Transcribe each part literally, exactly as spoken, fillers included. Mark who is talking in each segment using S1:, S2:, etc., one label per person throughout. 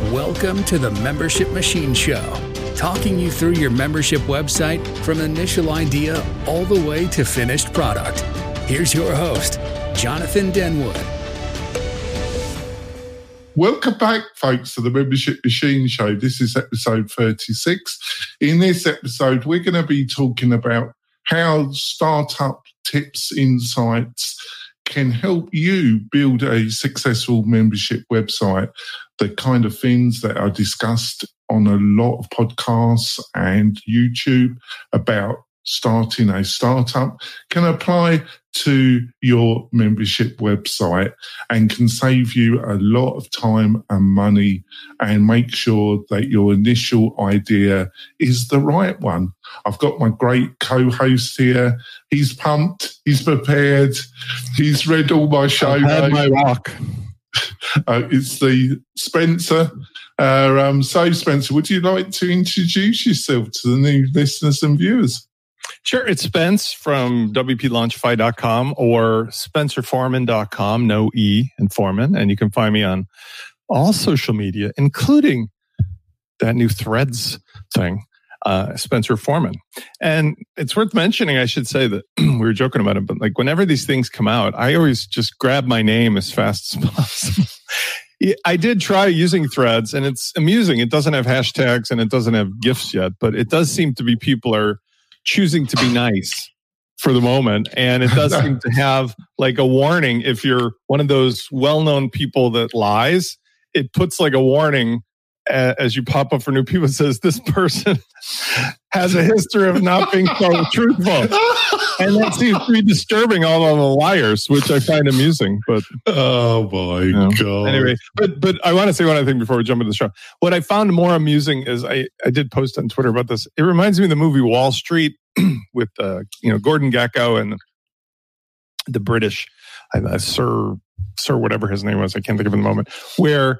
S1: Welcome to the Membership Machine Show, talking you through your membership website from initial idea all the way to finished product. Here's your host, Jonathan Denwood.
S2: Welcome back, folks, to the Membership Machine Show. This is episode thirty-six. In this episode, we're going to be talking about how startup tips, insights can help you build a successful membership website. The kind of things that are discussed on a lot of podcasts and YouTube about starting a startup can apply to your membership website and can save you a lot of time and money and make sure that your initial idea is the right one. I've got my great co-host here. He's pumped. He's prepared. He's read all my show
S3: I've had my walk.
S2: Uh, it's the Spencer. Uh, um, so, Spencer, would you like to introduce yourself to the new listeners and viewers?
S3: Sure. It's Spence from W P Launchify dot com or Spencer Foreman dot com, no E in Foreman. And you can find me on all social media, including that new Threads thing, uh, Spencer Foreman. And it's worth mentioning, I should say that we were joking about it, but like whenever these things come out, I always just grab my name as fast as possible. I did try using Threads and it's amusing. It doesn't have hashtags and it doesn't have GIFs yet, but it does seem to be people are choosing to be nice for the moment. And it does seem to have like a warning. If you're one of those well-known people that lies, it puts like a warning uh, as you pop up for new people. It says, this person has a history of not being so truthful. And that seems to be disturbing all of the liars, which I find amusing. But
S2: oh my you know, God.
S3: Anyway, but but I want to say one other thing before we jump into the show. What I found more amusing is I, I did post on Twitter about this. It reminds me of the movie Wall Street with uh, you know Gordon Gekko and the British uh, Sir Sir whatever his name was. I can't think of it in the moment. Where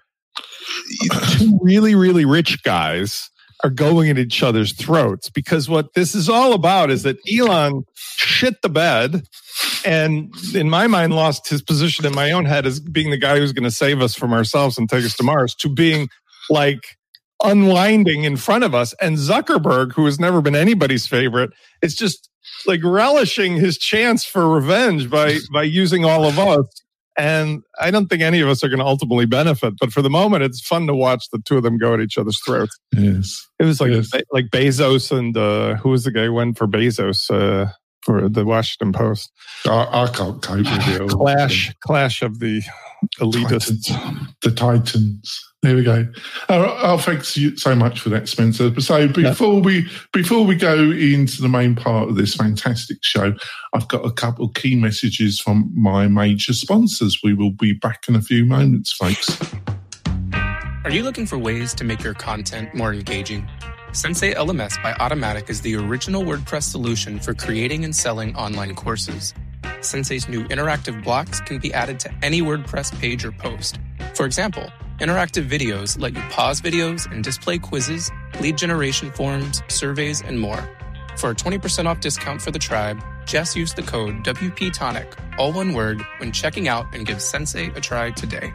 S3: two really really rich guys are going at each other's throats, because what this is all about is that Elon shit the bed and in my mind lost his position in my own head as being the guy who's going to save us from ourselves and take us to Mars, to being like unwinding in front of us. And Zuckerberg, who has never been anybody's favorite, is just like relishing his chance for revenge by by using all of us. And I don't think any of us are going to ultimately benefit. But for the moment, it's fun to watch the two of them go at each other's throats.
S2: Yes.
S3: It was like
S2: yes.
S3: like Bezos and uh, who was the guy who went for Bezos uh, for the Washington Post?
S2: I, I can't cope with it.
S3: Clash, clash of the elitists.
S2: Titans. The Titans. There we go. Oh, oh, thanks so much for that, Spencer. So before yeah. we before we go into the main part of this fantastic show, I've got a couple of key messages from my major sponsors. We will be back in a few moments, folks.
S4: Are you looking for ways to make your content more engaging? Sensei L M S by Automattic is the original WordPress solution for creating and selling online courses. Sensei's new interactive blocks can be added to any WordPress page or post. For example, interactive videos let you pause videos and display quizzes, lead generation forms, surveys, and more. For a twenty percent off discount for the tribe, just use the code W P Tonic, all one word, when checking out, and give Sensei a try today.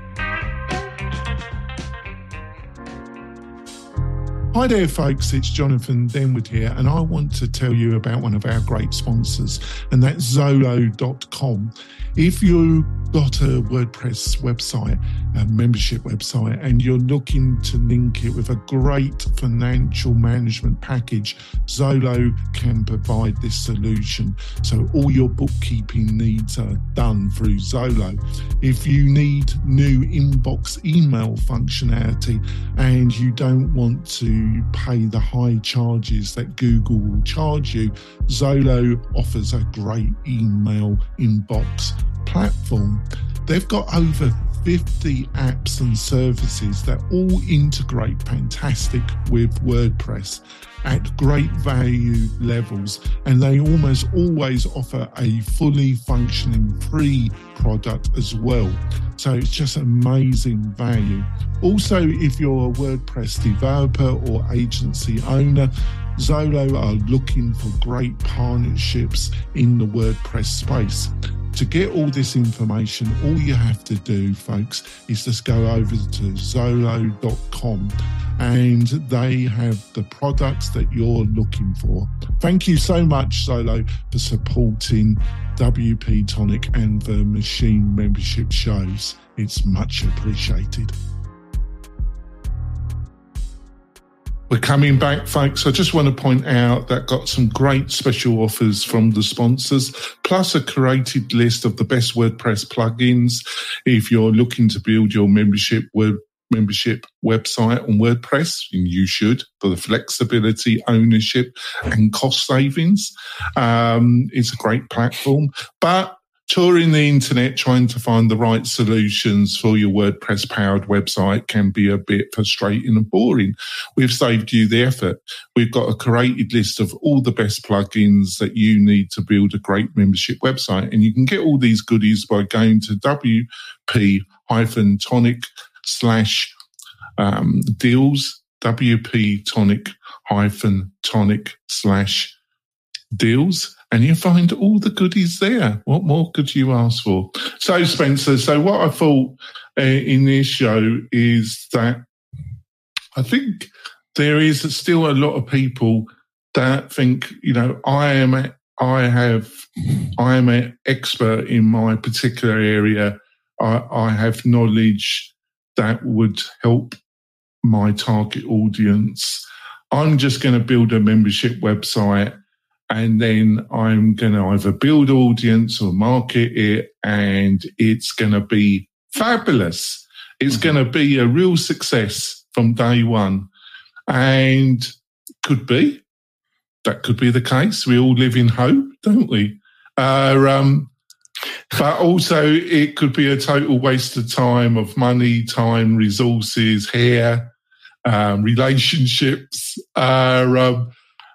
S2: Hi there, folks. It's Jonathan Denwood here, and I want to tell you about one of our great sponsors, and that's Zolo dot com. If you've got a WordPress website, a membership website, and you're looking to link it with a great financial management package, Zolo can provide this solution. So all your bookkeeping needs are done through Zolo. If you need new inbox email functionality and you don't want to pay the high charges that Google will charge you, Zolo offers a great email inbox platform. They've got over fifty apps and services that all integrate fantastic with WordPress. at great value levels, and they almost always offer a fully functioning free product as well. So it's just amazing value. Also, if you're a WordPress developer or agency owner, Zolo are looking for great partnerships in the WordPress space. To get all this information, all you have to do, folks, is just go over to Zolo dot com and they have the products that you're looking for. Thank you so much, Zolo, for supporting W P Tonic and the Machine membership shows. It's much appreciated. We're coming back, folks. I just want to point out that got some great special offers from the sponsors, plus a curated list of the best WordPress plugins if you're looking to build your membership web membership website on WordPress, and you should, for the flexibility, ownership, and cost savings. Um, it's a great platform, but touring the internet trying to find the right solutions for your WordPress-powered website can be a bit frustrating and boring. We've saved you the effort. We've got a curated list of all the best plugins that you need to build a great membership website, and you can get all these goodies by going to W P Tonic slash um, deals, W P Tonic hyphen tonic slash deals, and you find all the goodies there. What more could you ask for? So, Spencer, so what I thought uh, in this show is that I think there is still a lot of people that think, you know, I am, a, I have, I am an expert in my particular area. I, I have knowledge that would help my target audience. I'm just going to build a membership website, and then I'm going to either build audience or market it, and it's going to be fabulous. It's mm-hmm. going to be a real success from day one. And could be. That could be the case. We all live in hope, don't we? Uh, um, but also it could be a total waste of time, of money, time, resources, hair, um, relationships. Uh, um,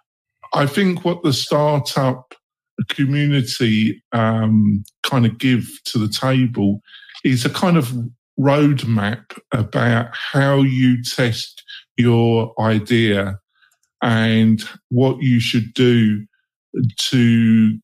S2: I think what the startup community um, kind of give to the table is a kind of roadmap about how you test your idea and what you should do to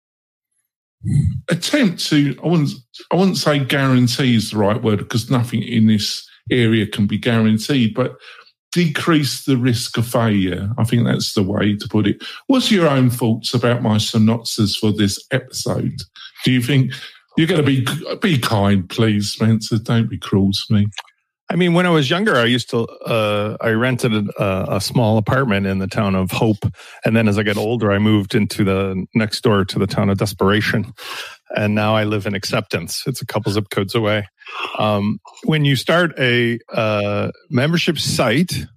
S2: attempt to, I wouldn't, I wouldn't say guarantee is the right word, because nothing in this area can be guaranteed, but decrease the risk of failure. I think that's the way to put it. What's your own thoughts about my synopsis for this episode? Do you think you're going to be, be kind, please, Spencer? Don't be cruel to me.
S3: I mean, when I was younger, I used to, uh, I rented a, a small apartment in the town of Hope. And then as I got older, I moved into the next door to the town of Desperation. And now I live in Acceptance. It's a couple zip codes away. Um, when you start a uh, membership site,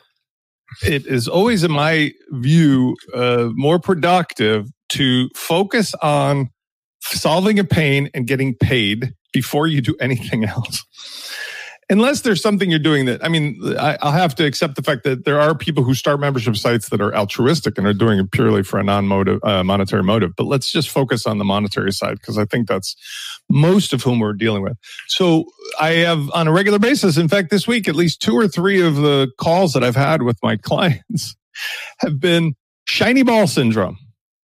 S3: it is always, in my view, uh, more productive to focus on solving a pain and getting paid before you do anything else. Unless there's something you're doing that, I mean, I, I'll have to accept the fact that there are people who start membership sites that are altruistic and are doing it purely for a non-motive, uh, monetary motive. But let's just focus on the monetary side, because I think that's most of whom we're dealing with. So I have, on a regular basis, in fact, this week, at least two or three of the calls that I've had with my clients have been shiny ball syndrome.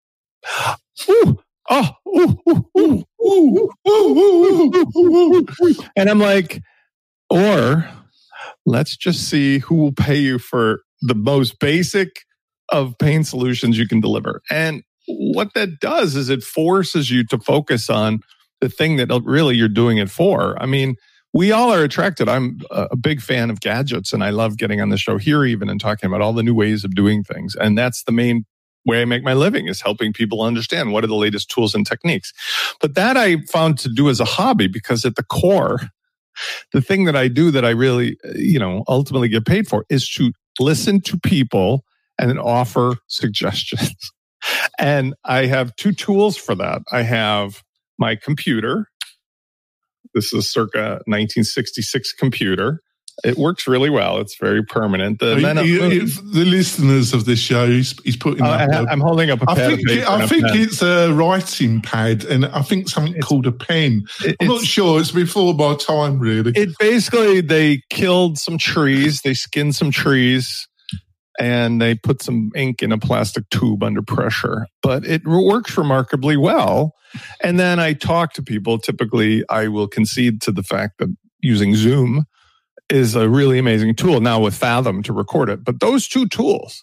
S3: Ooh, oh, ooh, ooh, ooh, ooh, ooh, ooh, ooh, ooh. And I'm like, or let's just see who will pay you for the most basic of pain solutions you can deliver. And what that does is it forces you to focus on the thing that really you're doing it for. I mean, we all are attracted. I'm a big fan of gadgets, and I love getting on the show here even and talking about all the new ways of doing things. And that's the main way I make my living, is helping people understand what are the latest tools and techniques. But that I found to do as a hobby, because at the core, the thing that I do that I really, you know, ultimately get paid for is to listen to people and then offer suggestions. And I have two tools for that. I have my computer. This is a circa nineteen sixty-six computer. It works really well. It's very permanent. The,
S2: you,
S3: men
S2: you, if the listeners of this show, he's, he's putting
S3: uh,
S2: up.
S3: I,
S2: a,
S3: I'm holding up a
S2: I
S3: pad
S2: think,
S3: of paper.
S2: I think
S3: pen.
S2: it's a writing pad, and I think something
S3: it's,
S2: called a pen.
S3: It,
S2: I'm not sure. It's before my time, really.
S3: It basically, they killed some trees. They skinned some trees. And they put some ink in a plastic tube under pressure. But it works remarkably well. And then I talk to people. Typically, I will concede to the fact that using Zoom is a really amazing tool now with Fathom to record it. But those two tools,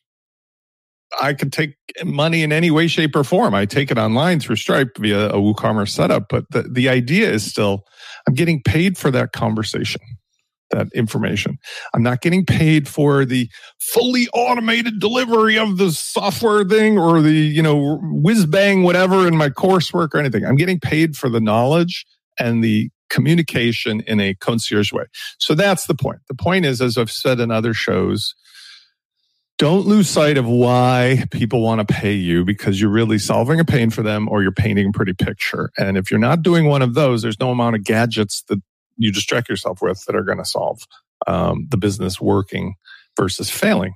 S3: I could take money in any way, shape, or form. I take it online through Stripe via a WooCommerce setup. But the, the idea is still, I'm getting paid for that conversation, that information. I'm not getting paid for the fully automated delivery of the software thing or the, you know, whiz bang, whatever in my coursework or anything. I'm getting paid for the knowledge and the communication in a concierge way. So that's the point. The point is, as I've said in other shows, don't lose sight of why people want to pay you, because you're really solving a pain for them or you're painting a pretty picture. And if you're not doing one of those, there's no amount of gadgets that you distract yourself with that are going to solve um, the business working versus failing.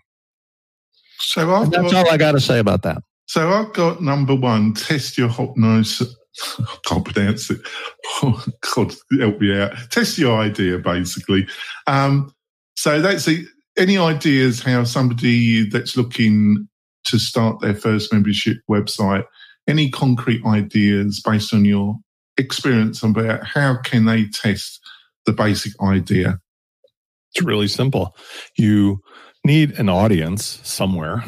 S2: So I've
S3: that's got, all I got to say about that.
S2: So I've got number one, test your hot nose. I can't pronounce it. Oh, God, help me out. Test your idea, basically. Um, so that's it. Any ideas how somebody that's looking to start their first membership website, any concrete ideas based on your experience about how can they test the basic idea?
S3: It's really simple. You need an audience somewhere.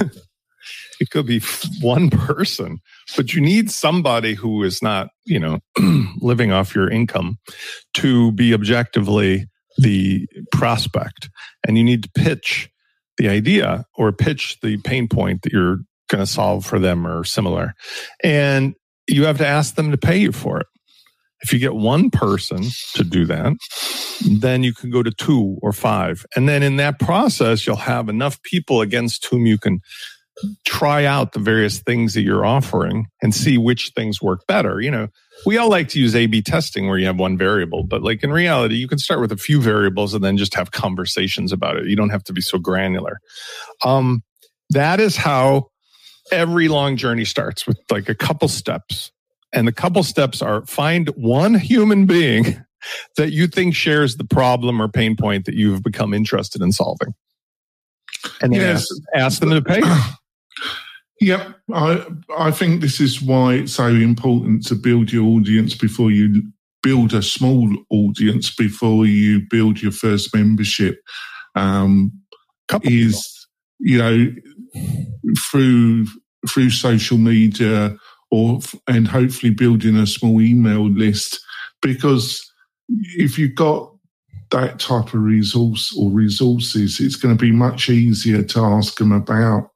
S3: It could be one person, but you need somebody who is not, you know, living off your income to be objectively the prospect. And you need to pitch the idea or pitch the pain point that you're going to solve for them or similar. And you have to ask them to pay you for it. If you get one person to do that, then you can go to two or five. And then in that process, you'll have enough people against whom you can try out the various things that you're offering and see which things work better. You know, we all like to use A B testing where you have one variable, but like in reality, you can start with a few variables and then just have conversations about it. You don't have to be so granular. Um, that is how every long journey starts, with like a couple steps. And the couple steps are find one human being that you think shares the problem or pain point that you've become interested in solving. And then yes. ask, ask them to pay you.
S2: Yep. I, I think this is why it's so important to build your audience before you build a small audience, before you build your first membership. Um, is, you know, through through social media, or and hopefully building a small email list, because if you've got that type of resource or resources, it's going to be much easier to ask them about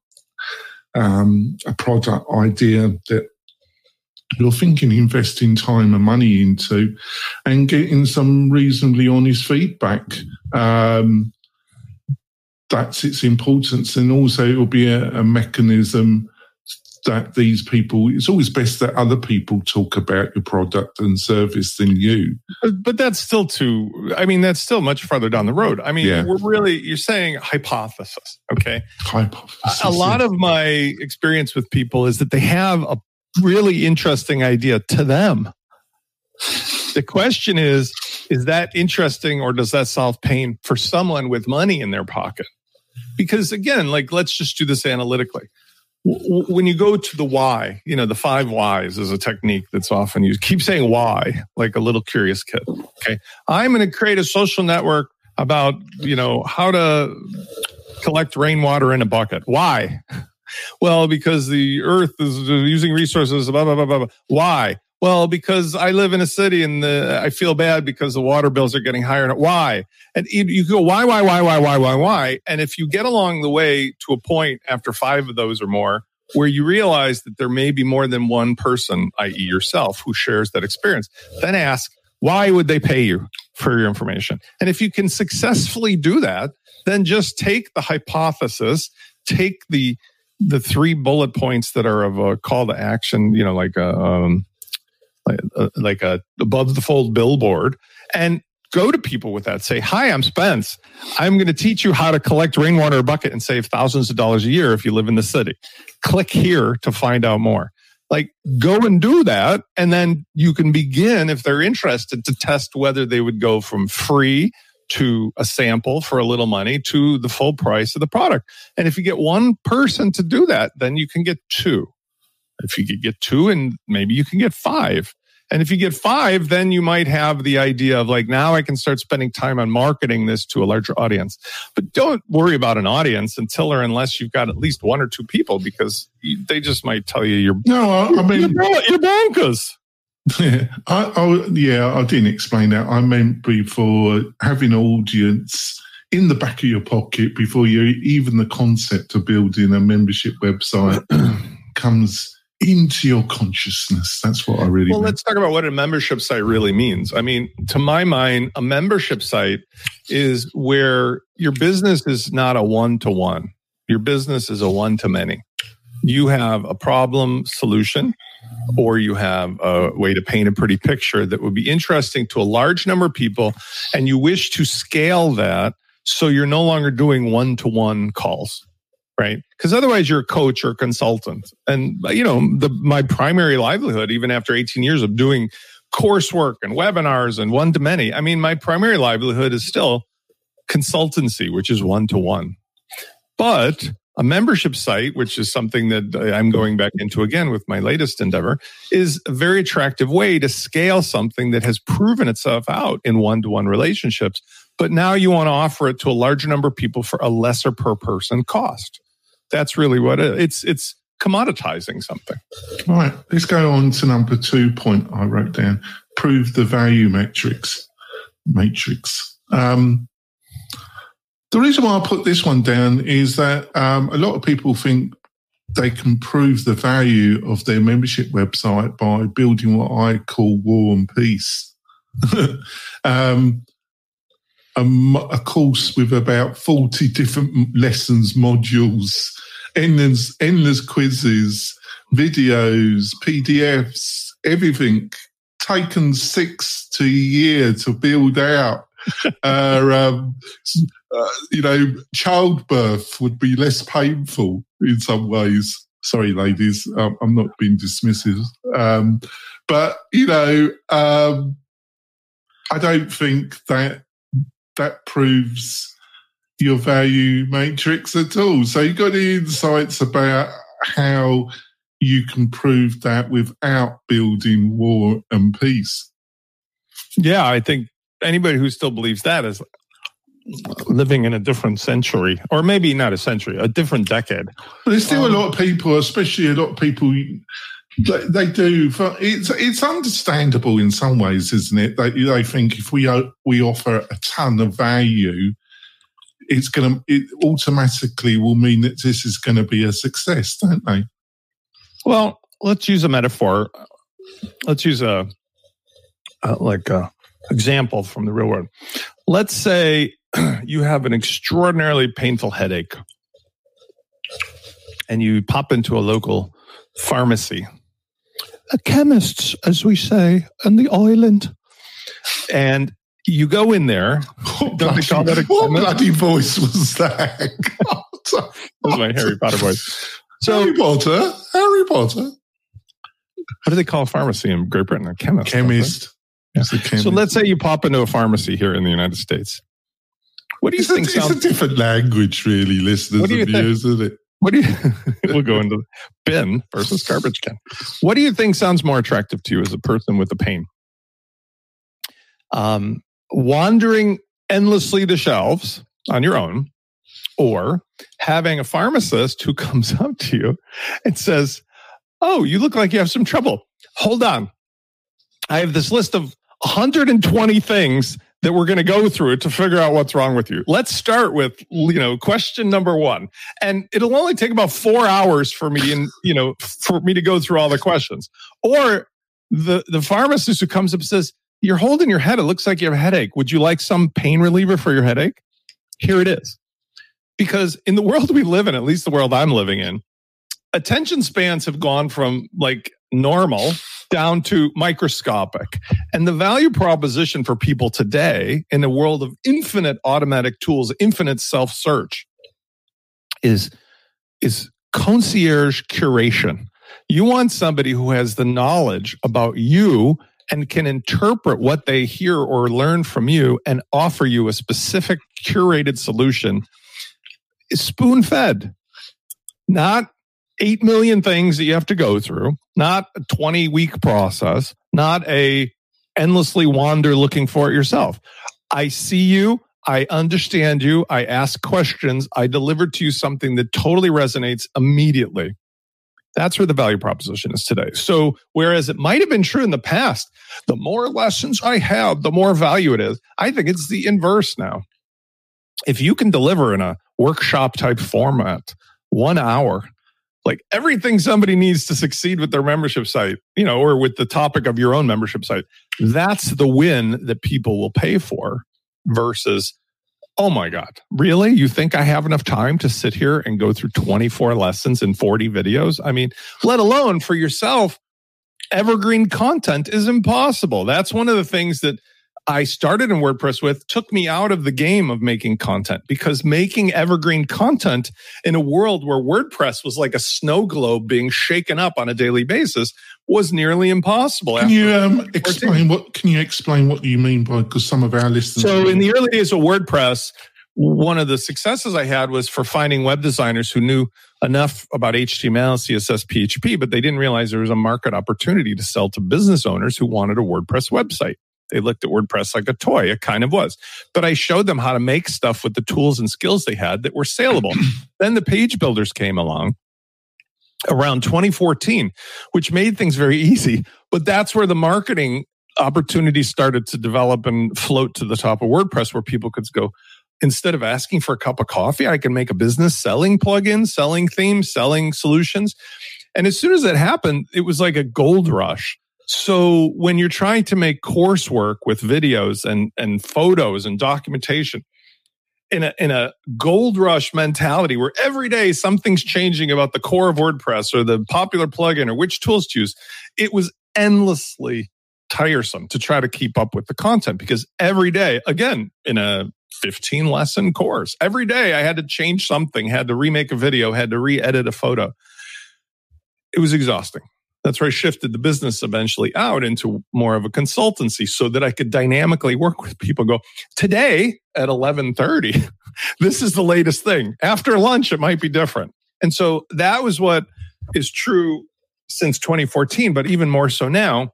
S2: um, a product idea that you're thinking investing time and money into, and getting some reasonably honest feedback. Um, that's its importance, and also it will be a, a mechanism that these people, it's always best that other people talk about your product and service than you.
S3: But, but that's still too, I mean, that's still much farther down the road. I mean, yeah. we're really, you're saying hypothesis, okay?
S2: Hypothesis.
S3: A lot yeah. of my experience with people is that they have a really interesting idea to them. The question is, is that interesting, or does that solve pain for someone with money in their pocket? Because again, like, let's just do this analytically. When you go to the why, you know, the five whys is a technique that's often used. Keep saying why, like a little curious kid. Okay. I'm going to create a social network about, you know, how to collect rainwater in a bucket. Why? Well, because the earth is using resources, blah, blah, blah, blah, blah. Why? Well, because I live in a city and the, I feel bad because the water bills are getting higher. Why? And you, you go, why, why, why, why, why, why, why? And if you get along the way to a point after five of those or more, where you realize that there may be more than one person, that is yourself, who shares that experience, then ask, why would they pay you for your information? And if you can successfully do that, then just take the hypothesis, take the the three bullet points that are of a call to action, you know, like a, um, like a, like a above the fold billboard, and go to people with that. Say, hi, I'm Spence. I'm going to teach you how to collect rainwater in a bucket and save thousands of dollars a year if you live in the city. Click here to find out more. Like, go and do that. And then you can begin, if they're interested, to test whether they would go from free to a sample for a little money to the full price of the product. And if you get one person to do that, then you can get two. If you could get two, and maybe you can get five. And if you get five, then you might have the idea of like, now I can start spending time on marketing this to a larger audience. But don't worry about an audience until or unless you've got at least one or two people, because they just might tell you you're,
S2: no, I, I mean,
S3: you're, you're bonkers.
S2: Yeah, I, I, yeah, I didn't explain that. I meant before having an audience in the back of your pocket before you even the concept of building a membership website comes into your consciousness. That's what I really
S3: Well,
S2: meant.
S3: let's talk about what a membership site really means. I mean, to my mind, a membership site is where your business is not a one-to-one. Your business is a one-to-many. You have a problem solution, or you have a way to paint a pretty picture that would be interesting to a large number of people, and you wish to scale that so you're no longer doing one-to-one calls. Right? Because otherwise you're a coach or a consultant. And, you know, the, my primary livelihood, even after eighteen years of doing coursework and webinars and one-to-many, I mean, my primary livelihood is still consultancy, which is one-to-one. But a membership site, which is something that I'm going back into again with my latest endeavor, is a very attractive way to scale something that has proven itself out in one-to-one relationships. But now you want to offer it to a larger number of people for a lesser per person cost. That's really what it is. It's, it's commoditizing something.
S2: All right, let's go on to number two point I wrote down. Prove the value metrics. Matrix. Um, the reason why I put this one down is that um, a lot of people think they can prove the value of their membership website by building what I call War and Peace. um, a, a course with about forty different lessons, modules, endless, endless quizzes, videos, P D Fs, everything taken six to a year to build out. uh, um, uh, you know, childbirth would be less painful in some ways. Sorry, ladies, um, I'm not being dismissive. Um, but, you know, um, I don't think that that proves your value matrix at all. So you've got the insights about how you can prove that without building War and Peace.
S3: Yeah, I think anybody who still believes that is living in a different century, or maybe not a century, a different decade.
S2: But there's still um, a lot of people, especially a lot of people, they, they do. It's it's understandable in some ways, isn't it? They, they think if we we offer a ton of value, it's going to it automatically will mean that this is going to be a success, don't they?
S3: Well, let's use a metaphor. Let's use a, a like a example from the real world. Let's say you have an extraordinarily painful headache and you pop into a local pharmacy, a chemist's, as we say, on the island, and you go in there.
S2: What, bloody, call that a what bloody voice was that?
S3: That was my Harry Potter voice.
S2: So, Harry Potter, Harry Potter.
S3: What do they call a pharmacy in Great Britain? A chemist.
S2: Chemist.
S3: Yeah. So let's say you pop into a pharmacy here in the United States. What do you
S2: it's
S3: think?
S2: A,
S3: sounds,
S2: it's a different language, really, listeners and viewers, isn't it?
S3: What do you? We'll go into bin versus garbage can. What do you think sounds more attractive to you as a person with a pain? Um, wandering endlessly to shelves on your own, or having a pharmacist who comes up to you and says, "Oh, you look like you have some trouble. Hold on. I have this list of one hundred twenty things that we're going to go through to figure out what's wrong with you. Let's start with, you know, question number one. And it'll only take about four hours for me and, you know, for me to go through all the questions." Or the, the pharmacist who comes up and says, "You're holding your head. It looks like you have a headache. Would you like some pain reliever for your headache?" Here it is. Because in the world we live in, at least the world I'm living in, attention spans have gone from like normal down to microscopic. And the value proposition for people today in a world of infinite automatic tools, infinite self-search is, is concierge curation. You want somebody who has the knowledge about you and can interpret what they hear or learn from you and offer you a specific curated solution, spoon-fed, not eight million things that you have to go through, not a twenty-week process, not a endlessly wander looking for it yourself. I see you. I understand you. I ask questions. I deliver to you something that totally resonates immediately. That's where the value proposition is today. So whereas it might have been true in the past, the more lessons I have, the more value it is. I think it's the inverse now. If you can deliver in a workshop type format, one hour, like everything somebody needs to succeed with their membership site, you know, or with the topic of your own membership site, that's the win that people will pay for versus, oh my God, really? You think I have enough time to sit here and go through twenty-four lessons and forty videos? I mean, let alone for yourself, evergreen content is impossible. That's one of the things that I started in WordPress with, took me out of the game of making content, because making evergreen content in a world where WordPress was like a snow globe being shaken up on a daily basis was nearly impossible.
S2: Can you um, explain what? Can you explain what you mean by? Because some of our listeners.
S3: So in the early days of WordPress, one of the successes I had was for finding web designers who knew enough about H T M L, C S S, P H P, but they didn't realize there was a market opportunity to sell to business owners who wanted a WordPress website. They looked at WordPress like a toy. It kind of was. But I showed them how to make stuff with the tools and skills they had that were saleable. Then the page builders came along around twenty fourteen, which made things very easy. But that's where the marketing opportunities started to develop and float to the top of WordPress, where people could go, instead of asking for a cup of coffee, I can make a business selling plugins, selling themes, selling solutions. And as soon as that happened, it was like a gold rush. So when you're trying to make coursework with videos and, and photos and documentation in a, in a gold rush mentality where every day something's changing about the core of WordPress or the popular plugin or which tools to use, it was endlessly tiresome to try to keep up with the content, because every day, again, in a fifteen lesson course, every day I had to change something, had to remake a video, had to re-edit a photo. It was exhausting. That's where I shifted the business eventually out into more of a consultancy so that I could dynamically work with people. Go, today at eleven thirty, this is the latest thing. After lunch, it might be different. And so that was what is true since twenty fourteen, but even more so now,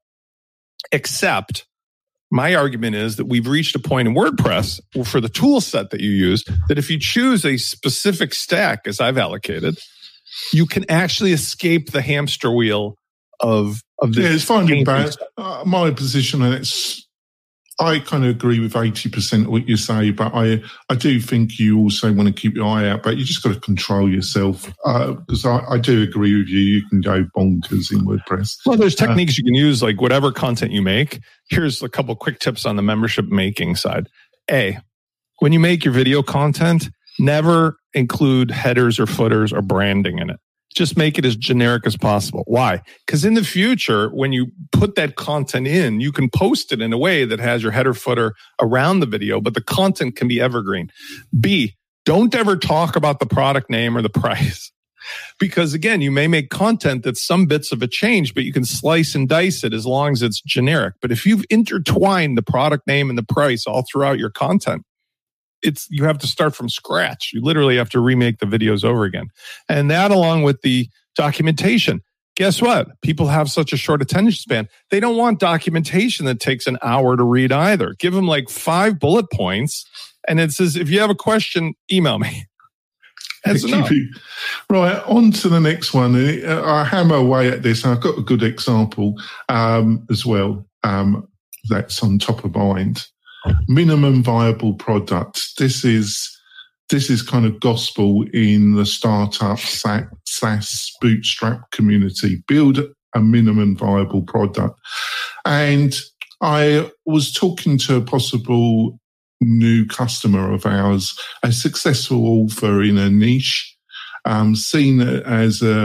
S3: except my argument is that we've reached a point in WordPress for the tool set that you use that if you choose a specific stack, as I've allocated, you can actually escape the hamster wheel of of this.
S2: Yeah, it's fine. But uh, my position, and it's, I kind of agree with eighty percent of what you say, but I, I do think you also want to keep your eye out, but you just got to control yourself, because uh, I, I do agree with you. You can go bonkers in WordPress.
S3: Well, there's techniques uh, you can use, like whatever content you make. Here's a couple quick tips on the membership making side. A, when you make your video content, never include headers or footers or branding in it. Just make it as generic as possible. Why? Because in the future, when you put that content in, you can post it in a way that has your header footer around the video, but the content can be evergreen. B, don't ever talk about the product name or the price. Because again, you may make content that's some bits of a change, but you can slice and dice it as long as it's generic. But if you've intertwined the product name and the price all throughout your content, it's, you have to start from scratch. You literally have to remake the videos over again. And that, along with the documentation. Guess what? People have such a short attention span. They don't want documentation that takes an hour to read either. Give them like five bullet points. And it says, if you have a question, email me. That's enough.
S2: Right, on to the next one. I hammer away at this. I've got a good example um, as well um, that's on top of mind. Minimum viable product. This is this is kind of gospel in the startup SaaS bootstrap community. Build a minimum viable product. And I was talking to a possible new customer of ours, a successful author in a niche, um, seen as um,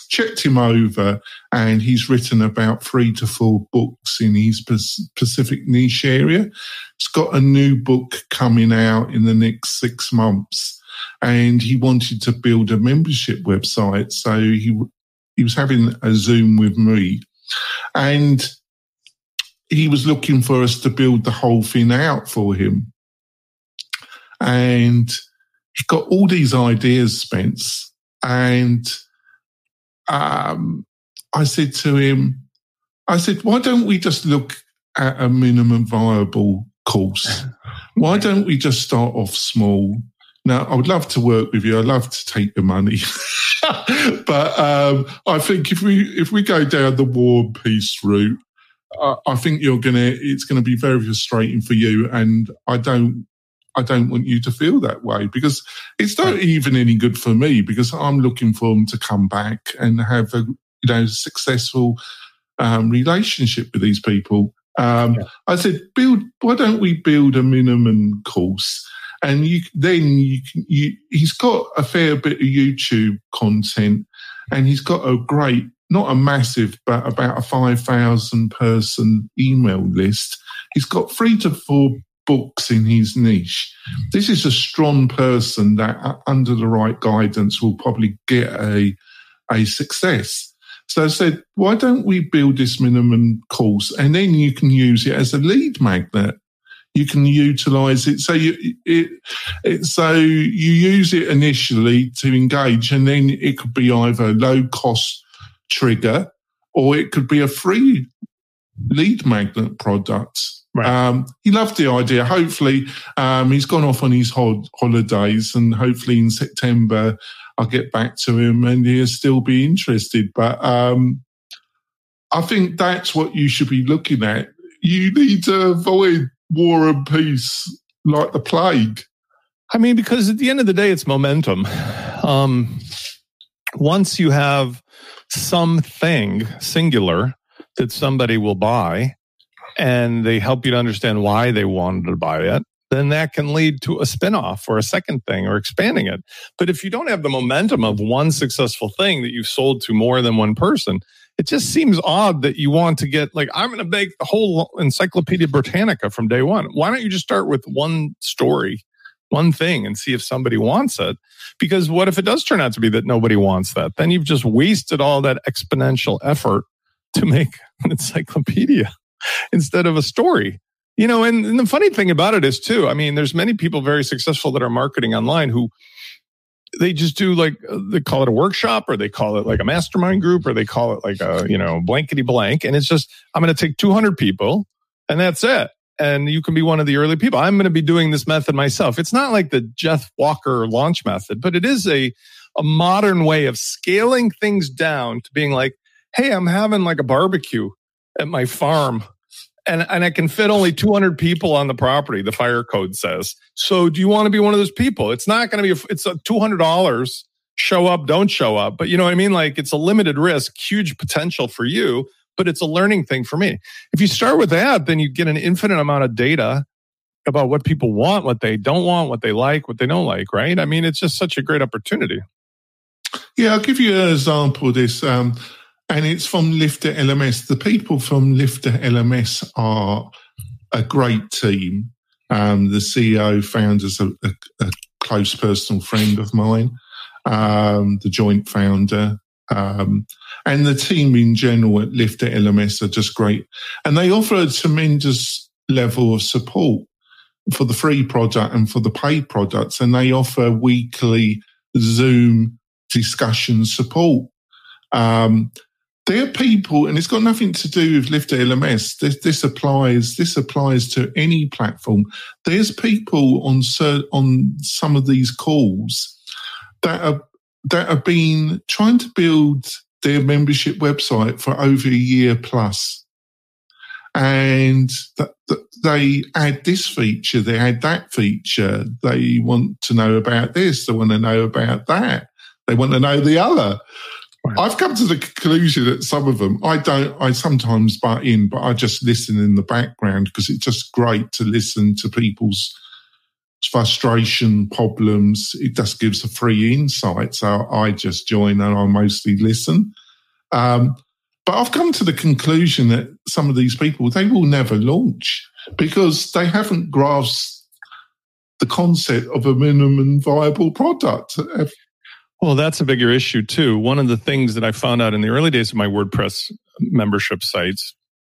S2: checked him over, and he's written about three to four books in his specific niche area. He's got a new book coming out in the next six months, and he wanted to build a membership website. So he he was having a Zoom with me, and he was looking for us to build the whole thing out for him. And he got all these ideas, Spence, and um, I said to him, I said, why don't we just look at a minimum viable course? Why don't we just start off small? Now, I would love to work with you. I'd love to take the money. But um, I think if we if we go down the War and Peace route, uh, I think you're gonna it's gonna be very frustrating for you, and I don't I don't want you to feel that way, because it's not even any good for me, because I'm looking for them to come back and have a you know successful um, relationship with these people. Um, yeah. I said, build. Why don't we build a minimum course? And you, then you can, you, he's got a fair bit of YouTube content, and he's got a great, not a massive, but about a five thousand person email list. He's got three to four books in his niche. This is a strong person that, uh, under the right guidance, will probably get a, a success. So I said, why don't we build this minimum course, and then you can use it as a lead magnet. You can utilize it. So you it, it so you use it initially to engage, and then it could be either a low cost trigger, or it could be a free lead magnet product. Right. Um, he loved the idea. Hopefully, um, he's gone off on his hod- holidays, and hopefully in September I'll get back to him and he'll still be interested. But um, I think that's what you should be looking at. You need to avoid War and Peace like the plague.
S3: I mean, because at the end of the day, it's momentum. Um, once you have something singular that somebody will buy, and they help you to understand why they wanted to buy it, then that can lead to a spinoff or a second thing or expanding it. But if you don't have the momentum of one successful thing that you've sold to more than one person, it just seems odd that you want to get, like, I'm going to make the whole Encyclopedia Britannica from day one. Why don't you just start with one story, one thing, and see if somebody wants it? Because what if it does turn out to be that nobody wants that? Then you've just wasted all that exponential effort to make an encyclopedia instead of a story. You know, and, and the funny thing about it is, too, I mean, there's many people very successful that are marketing online who they just do, like, they call it a workshop, or they call it like a mastermind group, or they call it like a, you know, blankety blank. And it's just, I'm going to take two hundred people and that's it. And you can be one of the early people. I'm going to be doing this method myself. It's not like the Jeff Walker launch method, but it is a, a modern way of scaling things down to being like, hey, I'm having like a barbecue at my farm. And, and I can fit only two hundred people on the property, the fire code says. So do you want to be one of those people? It's not going to be, a, it's a two hundred dollars, show up, don't show up. But you know what I mean? Like, it's a limited risk, huge potential for you, but it's a learning thing for me. If you start with that, then you get an infinite amount of data about what people want, what they don't want, what they like, what they don't like, right? I mean, it's just such a great opportunity.
S2: Yeah, I'll give you an example of this. Um, And it's from Lifter L M S. The people from Lifter L M S are a great team. Um, the C E O, founder's a, a, a close personal friend of mine, um, the joint founder. Um, and the team in general at Lifter L M S are just great. And they offer a tremendous level of support for the free product and for the paid products. And they offer weekly Zoom discussion support. Um, There are people, and it's got nothing to do with Lifter L M S. This, this applies. This applies to any platform. There's people on on some of these calls that are that have been trying to build their membership website for over a year plus, and that, that they add this feature, they add that feature. They want to know about this. They want to know about that. They want to know the other. I've come to the conclusion that some of them, I don't, I sometimes butt in, but I just listen in the background because it's just great to listen to people's frustration, problems. It just gives a free insight. So I just join and I mostly listen. Um, but I've come to the conclusion that some of these people, they will never launch because they haven't grasped the concept of a minimum viable product.
S3: Well, that's a bigger issue too. One of the things that I found out in the early days of my WordPress membership sites,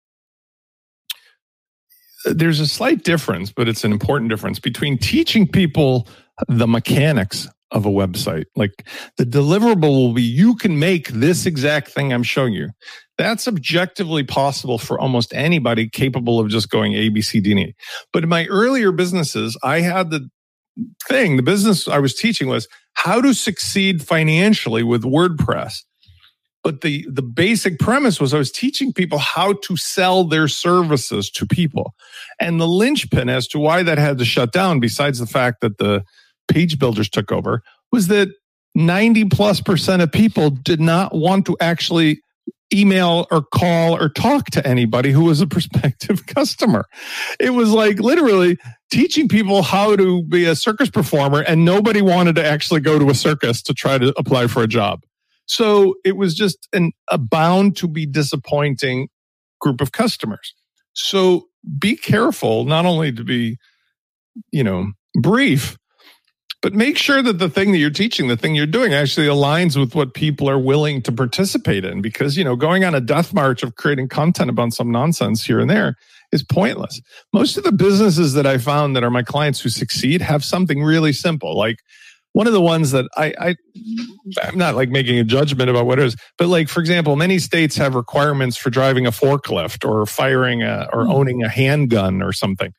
S3: there's a slight difference, but it's an important difference between teaching people the mechanics of a website. Like the deliverable will be, you can make this exact thing I'm showing you. That's objectively possible for almost anybody capable of just going A, B, C, D, and E. But in my earlier businesses, I had the thing, the business I was teaching was how to succeed financially with WordPress. But the, the basic premise was I was teaching people how to sell their services to people. And the linchpin as to why that had to shut down, besides the fact that the page builders took over, was that ninety plus percent of people did not want to actually email or call or talk to anybody who was a prospective customer. It was like literally teaching people how to be a circus performer, and nobody wanted to actually go to a circus to try to apply for a job. So it was just an, a bound to be disappointing group of customers. So be careful, not only to be, you know, brief, but make sure that the thing that you're teaching, the thing you're doing actually aligns with what people are willing to participate in. Because, you know, going on a death march of creating content about some nonsense here and there is pointless. Most of the businesses that I found that are my clients who succeed have something really simple. Like one of the ones that I, I I'm not like making a judgment about what it is, but like, for example, many states have requirements for driving a forklift or firing a, or owning a handgun or something.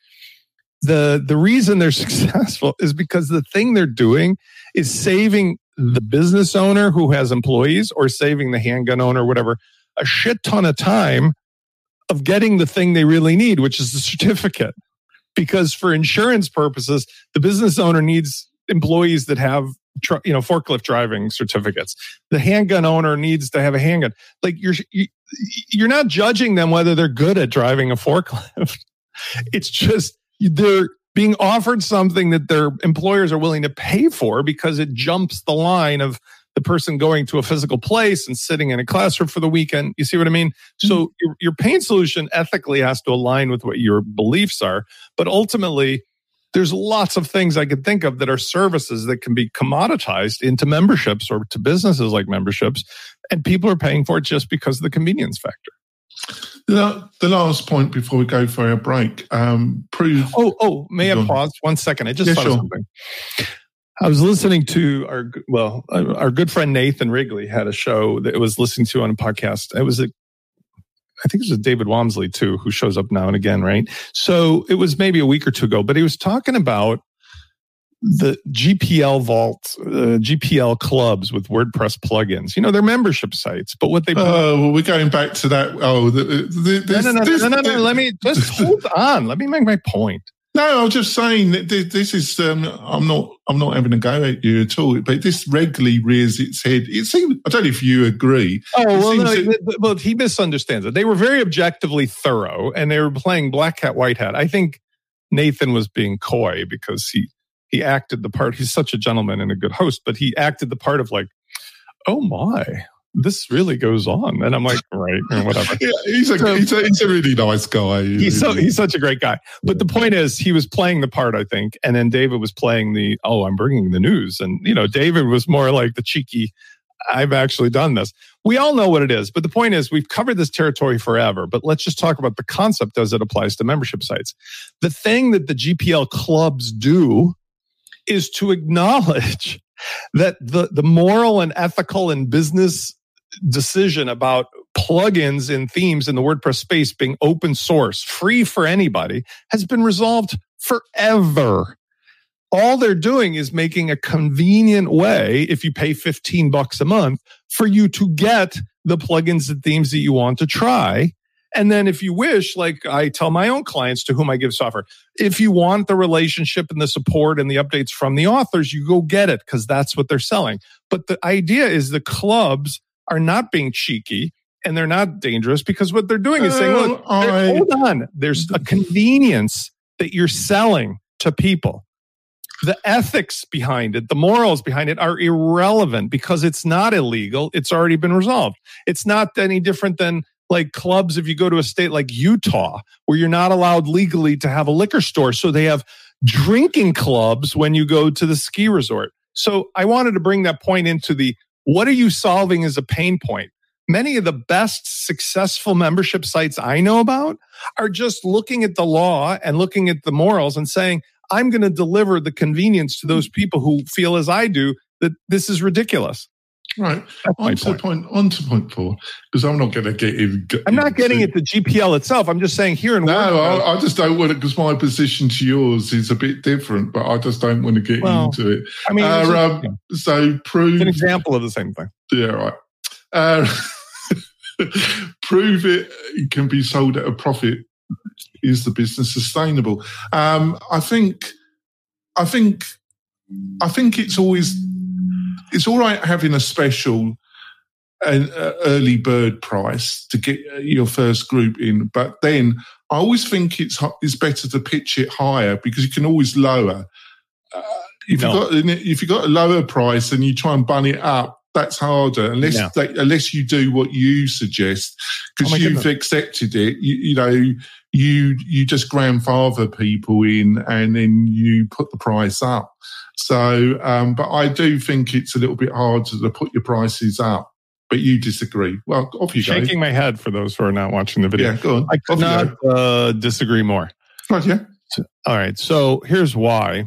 S3: The the reason they're successful is because the thing they're doing is saving the business owner who has employees, or saving the handgun owner, whatever, a shit ton of time of getting the thing they really need, which is the certificate. Because for insurance purposes, the business owner needs employees that have tr- you know forklift driving certificates. The handgun owner needs to have a handgun. Like you're you, you're not judging them whether they're good at driving a forklift. It's just they're being offered something that their employers are willing to pay for because it jumps the line of the person going to a physical place and sitting in a classroom for the weekend. You see what I mean? Mm-hmm. So your, your pain solution ethically has to align with what your beliefs are. But ultimately, there's lots of things I could think of that are services that can be commoditized into memberships or to businesses like memberships. And people are paying for it just because of the convenience factor.
S2: The, the last point before we go for our break. Um, prove.
S3: Oh, oh, may I pause one second? I just
S2: yeah,
S3: thought
S2: sure.
S3: of something. I was listening to our well, our good friend Nathan Wrigley had a show that it was listening to on a podcast. It was a, I think it was a David Walmsley too, who shows up now and again, right? So it was maybe a week or two ago, but he was talking about the G P L vaults, uh, G P L clubs with WordPress plugins. You know, they're membership sites, but what they...
S2: Oh, well, we're going back to that. Oh, the, the, this,
S3: no, no, no,
S2: this,
S3: no, no, no, no, let me just hold on. Let me make my point.
S2: No, I was just saying that this is, um, I'm not, I'm not having a go at you at all, but this regularly rears its head. It seems, I don't know if you agree.
S3: Oh, well, no,
S2: that,
S3: well, he misunderstands it. They were very objectively thorough and they were playing black hat, white hat. I think Nathan was being coy because he, he acted the part. He's such a gentleman and a good host, but he acted the part of like, oh my, this really goes on. And I'm like, right, or whatever.
S2: Yeah, he's, a,
S3: so,
S2: he's, a, he's a really nice guy.
S3: He's so he's such a great guy. But the point is, he was playing the part, I think. And then David was playing the, oh, I'm bringing the news. And, you know, David was more like the cheeky, I've actually done this. We all know what it is. But the point is, we've covered this territory forever. But let's just talk about the concept as it applies to membership sites. The thing that the G P L clubs do is to acknowledge that the, the moral and ethical and business decision about plugins and themes in the WordPress space being open source, free for anybody, has been resolved forever. All they're doing is making a convenient way, if you pay fifteen bucks a month, for you to get the plugins and themes that you want to try. And then if you wish, like I tell my own clients to whom I give software, if you want the relationship and the support and the updates from the authors, you go get it because that's what they're selling. But the idea is the clubs are not being cheeky and they're not dangerous because what they're doing is saying, look, I, hold on, there's a convenience that you're selling to people. The ethics behind it, the morals behind it are irrelevant because it's not illegal. It's already been resolved. It's not any different than like clubs if you go to a state like Utah, where you're not allowed legally to have a liquor store. So they have drinking clubs when you go to the ski resort. So I wanted to bring that point into the, what are you solving as a pain point? Many of the best successful membership sites I know about are just looking at the law and looking at the morals and saying, I'm going to deliver the convenience to those people who feel as I do that this is ridiculous.
S2: Right. On to point. point. On to point four, because I'm not going to get in. Get
S3: I'm not getting at the G P L itself. I'm just saying here in
S2: no, I, I just don't want to, because my position to yours is a bit different. But I just don't want to get well, into it.
S3: I mean,
S2: uh, um, yeah. so prove
S3: it's an example of the same thing.
S2: Yeah, right. Uh, prove it can be sold at a profit. Is the business sustainable? Um, I think, I think, I think it's always, it's all right having a special, an uh, early bird price to get your first group in, but then I always think it's it's better to pitch it higher because you can always lower. Uh, if no. you got if you got a lower price and you try and bun it up, that's harder unless no. they, unless you do what you suggest, because oh you've goodness. accepted it. You, you know. You you just grandfather people in and then you put the price up. So, um, but I do think it's a little bit hard to put your prices up. But you disagree. Well, off you
S3: Shaking go. Shaking my head for those who are not watching the video.
S2: Yeah, go on.
S3: I could off not uh, disagree more.
S2: Right, yeah.
S3: All right. So here's why.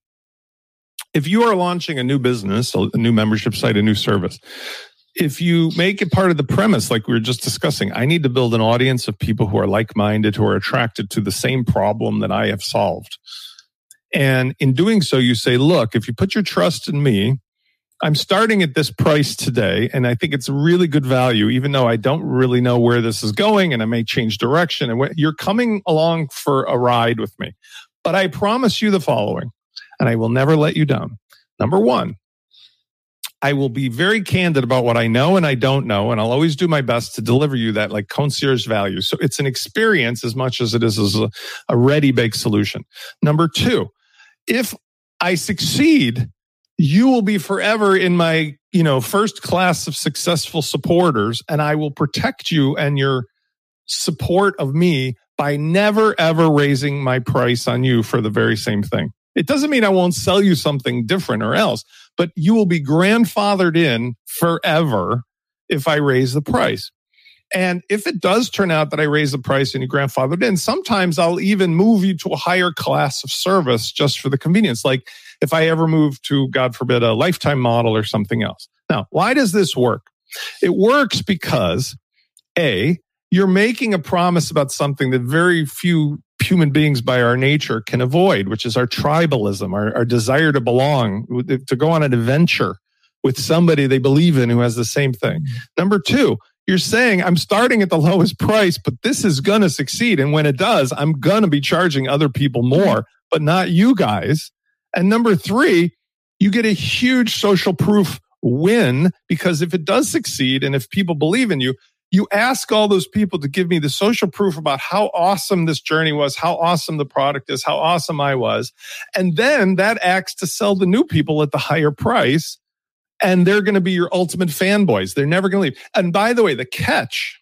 S3: If you are launching a new business, a new membership site, a new service, if you make it part of the premise, like we were just discussing, I need to build an audience of people who are like-minded, who are attracted to the same problem that I have solved. And in doing so, you say, look, if you put your trust in me, I'm starting at this price today, and I think it's a really good value, even though I don't really know where this is going, and I may change direction. And you're coming along for a ride with me. But I promise you the following, and I will never let you down. Number one, I will be very candid about what I know and I don't know, and I'll always do my best to deliver you that like concierge value. So it's an experience as much as it is as a, a ready-baked solution. Number two, if I succeed, you will be forever in my, you know, first class of successful supporters, and I will protect you and your support of me by never, ever raising my price on you for the very same thing. It doesn't mean I won't sell you something different or else, but you will be grandfathered in forever if I raise the price. And if it does turn out that I raise the price and you grandfathered in, sometimes I'll even move you to a higher class of service just for the convenience. Like if I ever move to, God forbid, a lifetime model or something else. Now, why does this work? It works because, A, you're making a promise about something that very few human beings by our nature can avoid, which is our tribalism, our, our desire to belong, to go on an adventure with somebody they believe in who has the same thing. Mm-hmm. Number two, you're saying, I'm starting at the lowest price, but this is going to succeed. And when it does, I'm going to be charging other people more, but not you guys. And number three, you get a huge social proof win, because if it does succeed and if people believe in you, you ask all those people to give me the social proof about how awesome this journey was, how awesome the product is, how awesome I was. And then that acts to sell the new people at the higher price. And they're going to be your ultimate fanboys. They're never going to leave. And by the way, the catch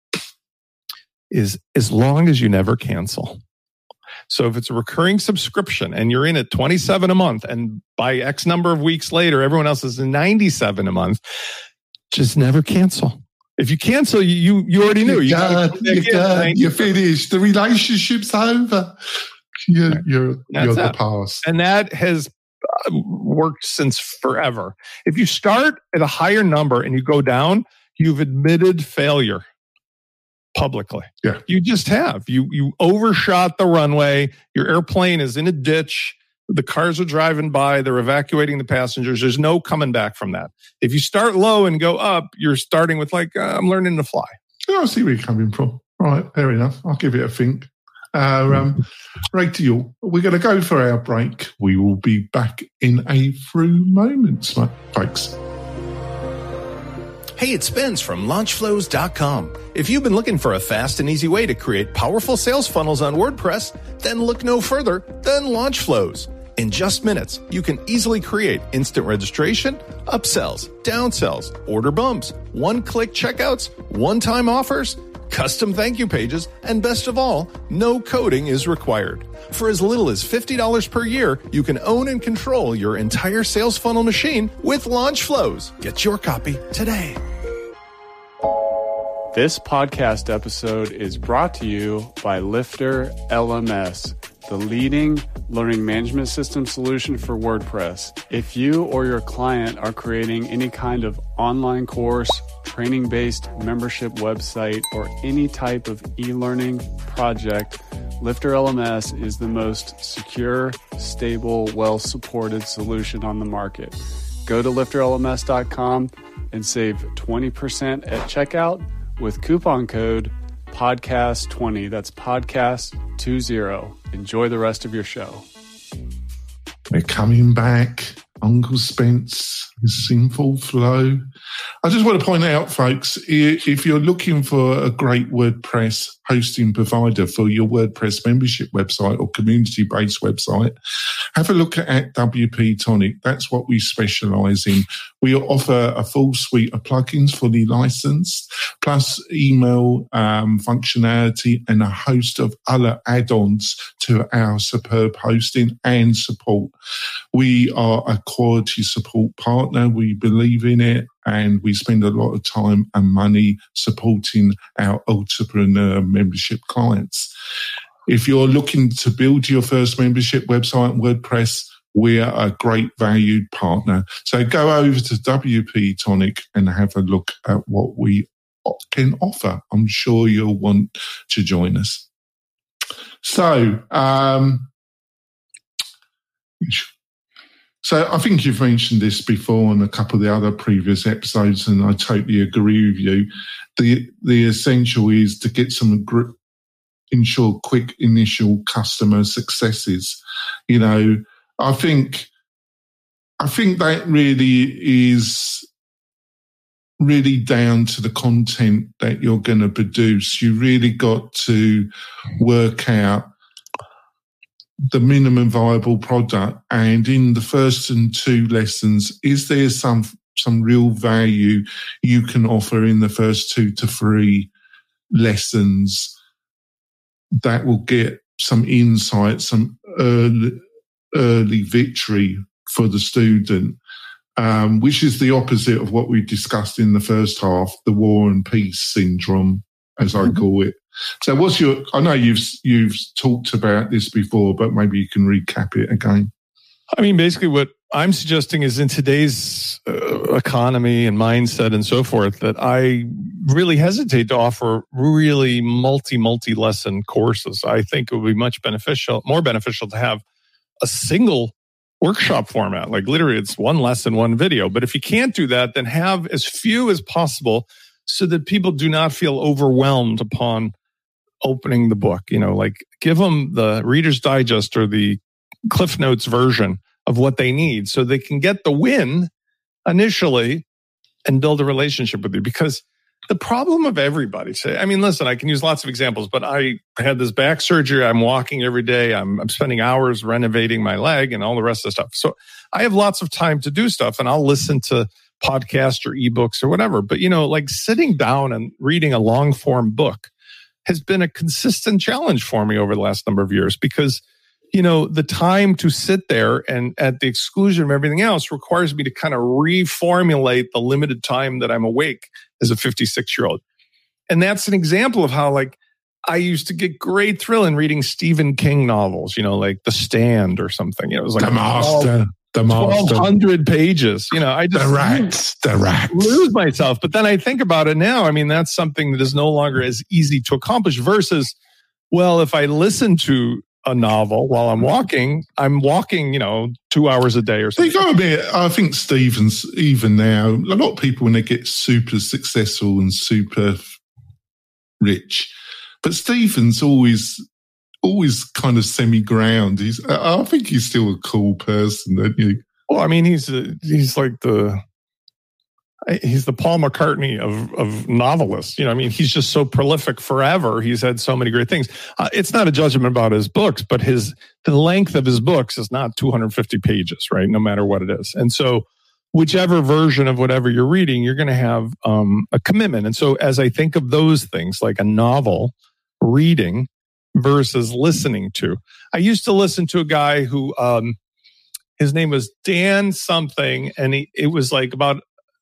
S3: is as long as you never cancel. So if it's a recurring subscription and you're in at twenty-seven a month, and by X number of weeks later, everyone else is in ninety-seven a month, just never cancel. If you cancel, you you, you already knew.
S2: You got, you got, you're finished. The relationship's over. You're,
S3: right.
S2: you're, you're the past.
S3: And that has worked since forever. If you start at a higher number and you go down, you've admitted failure publicly.
S2: Yeah.
S3: You just have. You you overshot the runway. Your airplane is in a ditch. The cars are driving by. They're evacuating the passengers. There's no coming back from that. If you start low and go up, you're starting with like, uh, I'm learning to fly.
S2: Oh, I see where you're coming from. Right, fair enough. I'll give it a think. Uh, um, right to you. We're going to go for our break. We will be back in a few moments, folks.
S5: Hey, it's Spence from launch flows dot com. If you've been looking for a fast and easy way to create powerful sales funnels on WordPress, then look no further than LaunchFlows. In just minutes, you can easily create instant registration, upsells, downsells, order bumps, one-click checkouts, one-time offers, custom thank you pages, and best of all, no coding is required. For as little as fifty dollars per year, you can own and control your entire sales funnel machine with LaunchFlows. Get your copy today.
S6: This podcast episode is brought to you by Lifter L M S, the leading learning management system solution for WordPress. If you or your client are creating any kind of online course, training-based membership website, or any type of e-learning project, Lifter L M S is the most secure, stable, well-supported solution on the market. Go to lifter L M S dot com and save twenty percent at checkout with coupon code podcast twenty. That's podcast twenty. Enjoy the rest of your show.
S2: We're coming back. Uncle Spence, his Sinful Flow. I just want to point out, folks, if you're looking for a great WordPress hosting provider for your WordPress membership website or community-based website, have a look at W P Tonic. That's what we specialize in. We offer a full suite of plugins, fully licensed, plus email um, functionality and a host of other add-ons to our superb hosting and support. We are a quality support partner. We believe in it, and we spend a lot of time and money supporting our entrepreneur membership clients. If you're looking to build your first membership website on WordPress, we are a great valued partner. So go over to W P Tonic and have a look at what we can offer. I'm sure you'll want to join us. So, um, So I think you've mentioned this before on a couple of the other previous episodes, and I totally agree with you. The the essential is to get some gr- ensure quick initial customer successes. You know, I think I think that really is really down to the content that you're going to produce. You really got to work out the minimum viable product, and in the first and two lessons, is there some some real value you can offer in the first two to three lessons that will get some insight, some early, early victory for the student, um, which is the opposite of what we discussed in the first half, the war and peace syndrome, as I call it. So what's your, I know you've you've talked about this before, but maybe you can recap it again.
S3: I mean, basically what I'm suggesting is in today's uh, economy and mindset and so forth, that I really hesitate to offer really multi, multi-lesson courses. I think it would be much beneficial, more beneficial to have a single workshop format. Like literally it's one lesson, one video. But if you can't do that, then have as few as possible so that people do not feel overwhelmed upon opening the book. You know, like give them the Reader's Digest or the Cliff Notes version of what they need so they can get the win initially and build a relationship with you. Because the problem of everybody, say, I mean, listen, I can use lots of examples, but I had this back surgery. I'm walking every day. I'm, I'm spending hours renovating my leg and all the rest of the stuff. So I have lots of time to do stuff, and I'll listen to podcasts or ebooks or whatever. But, you know, like sitting down and reading a long form book has been a consistent challenge for me over the last number of years because, you know, the time to sit there and at the exclusion of everything else requires me to kind of reformulate the limited time that I'm awake as a fifty-six-year-old. And that's an example of how, like, I used to get great thrill in reading Stephen King novels, you know, like The Stand or something. You know, it was like
S2: The Master. The
S3: twelve hundred pages. You know, I just
S2: the rats, the rats.
S3: lose myself. But then I think about it now. I mean, that's something that is no longer as easy to accomplish versus, well, if I listen to a novel while I'm walking, I'm walking, you know, two hours a day or something.
S2: You got to admit, I think Stephen's, even now, a lot of people when they get super successful and super rich, but Stephen's always always kind of semi-ground. He's, I think he's still a cool person, don't you?
S3: Well, I mean, he's a, he's like the, he's the Paul McCartney of, of novelists. You know, I mean, he's just so prolific forever. He's had so many great things. Uh, it's not a judgment about his books, but his the length of his books is not two hundred fifty pages, right? No matter what it is. And so whichever version of whatever you're reading, you're going to have um, a commitment. And so as I think of those things, like a novel, reading versus listening to, I used to listen to a guy who, um, his name was Dan something, and he, it was like about,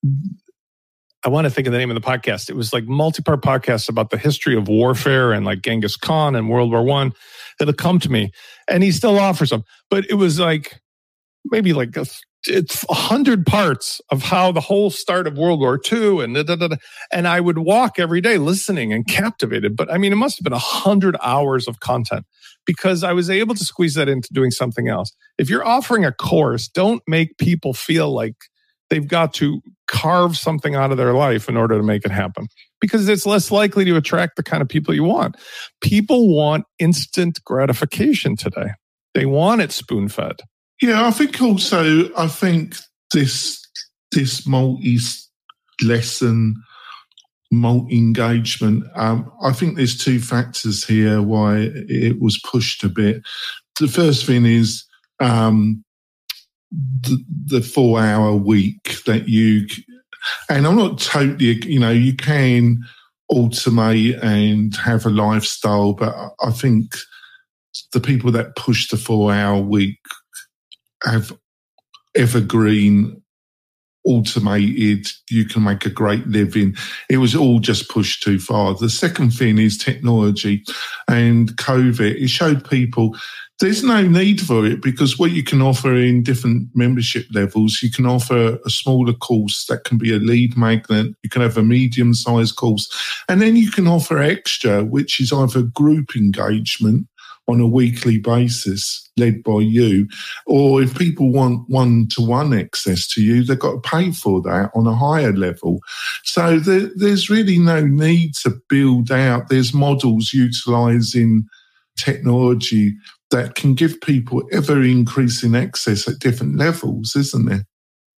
S3: I want to think of the name of the podcast. It was like multi-part podcast about the history of warfare and like Genghis Khan and World War One. It'll come to me, and he still offers them. But it was like maybe like a, it's a hundred parts of how the whole start of World War Two and da, da, da, da. And I would walk every day listening and captivated. But I mean, it must have been a hundred hours of content because I was able to squeeze that into doing something else. If you're offering a course, don't make people feel like they've got to carve something out of their life in order to make it happen, because it's less likely to attract the kind of people you want. People want instant gratification today. They want it spoon-fed.
S2: Yeah, I think also, I think this this multi-lesson, multi-engagement, um, I think there's two factors here why it was pushed a bit. The first thing is um, the, the four-hour week that you, and I'm not totally, you know, you can automate and have a lifestyle, but I think the people that push the four-hour week have evergreen, automated, you can make a great living. It was all just pushed too far. The second thing is technology and COVID. It showed people there's no need for it, because what you can offer in different membership levels, you can offer a smaller course that can be a lead magnet. You can have a medium-sized course, and then you can offer extra, which is either group engagement on a weekly basis led by you, or if people want one-to-one access to you, they've got to pay for that on a higher level. So there, there's really no need to build out. There's models utilising technology that can give people ever-increasing access at different levels, isn't there?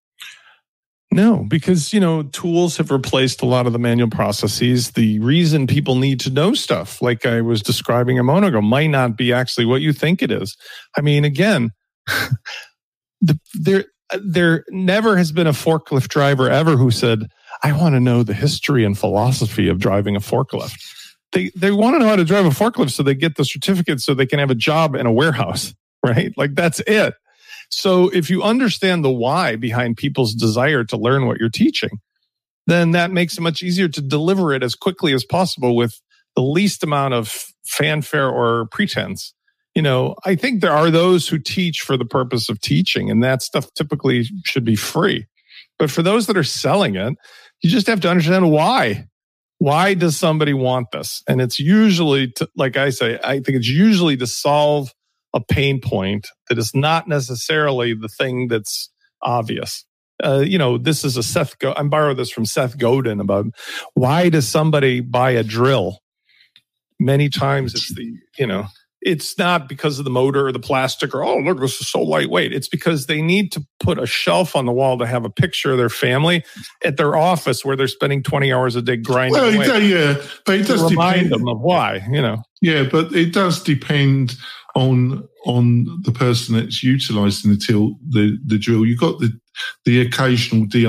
S3: No, because, you know, tools have replaced a lot of the manual processes. The reason people need to know stuff, like I was describing a moment ago, might not be actually what you think it is. I mean, again, the, there, there never has been a forklift driver ever who said, I want to know the history and philosophy of driving a forklift. They, they want to know how to drive a forklift so they get the certificate so they can have a job in a warehouse, right? Like that's it. So if you understand the why behind people's desire to learn what you're teaching, then that makes it much easier to deliver it as quickly as possible with the least amount of fanfare or pretense. You know, I think there are those who teach for the purpose of teaching, and that stuff typically should be free. But for those that are selling it, you just have to understand why. Why does somebody want this? And it's usually, to, like I say, I think it's usually to solve a pain point that is not necessarily the thing that's obvious. Uh, you know, this is a Seth, Go- I borrowed this from Seth Godin about why does somebody buy a drill? Many times it's the, you know, it's not because of the motor or the plastic or, oh, look, this is so lightweight. It's because they need to put a shelf on the wall to have a picture of their family at their office where they're spending twenty hours a day grinding
S2: well,
S3: away.
S2: Yeah, but it does
S3: remind
S2: depend.
S3: them of why, you know.
S2: Yeah, but it does depend on on the person that's utilising the till the, the drill. You've got the the occasional D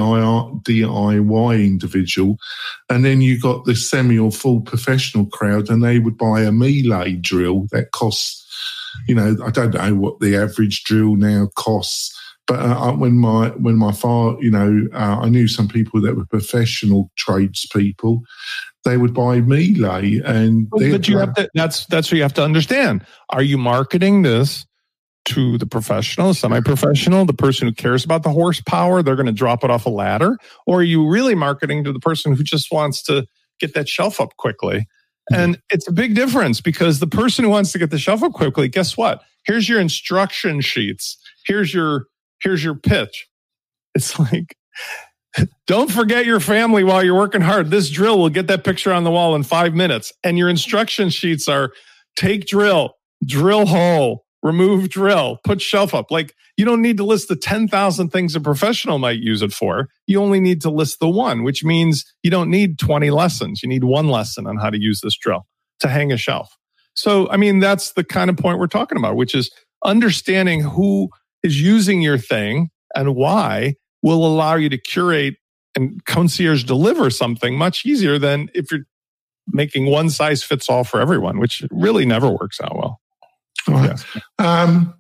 S2: I Y individual, and then you got the semi or full professional crowd, and they would buy a Melee drill that costs, you know, I don't know what the average drill now costs. But uh, when my when my father, you know, uh, I knew some people that were professional tradespeople. They would buy Melee, and
S3: but, but you have to. That's that's what you have to understand. Are you marketing this to the professional, semi-professional, the person who cares about the horsepower? They're going to drop it off a ladder, or are you really marketing to the person who just wants to get that shelf up quickly? And it's a big difference, because the person who wants to get the shelf up quickly, guess what? Here's your instruction sheets. Here's your here's your pitch. It's like, don't forget your family while you're working hard. This drill will get that picture on the wall in five minutes. And your instruction sheets are take drill, drill hole, remove drill, put shelf up. Like, you don't need to list the ten thousand things a professional might use it for. You only need to list the one, which means you don't need twenty lessons. You need one lesson on how to use this drill to hang a shelf. So, I mean, that's the kind of point we're talking about, which is understanding who is using your thing and why will allow you to curate and concierge deliver something much easier than if you're making one size fits all for everyone, which really never works out well.
S2: Right. Yeah. Um,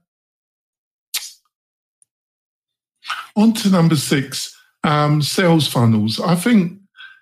S2: on to number six, um, sales funnels. I think,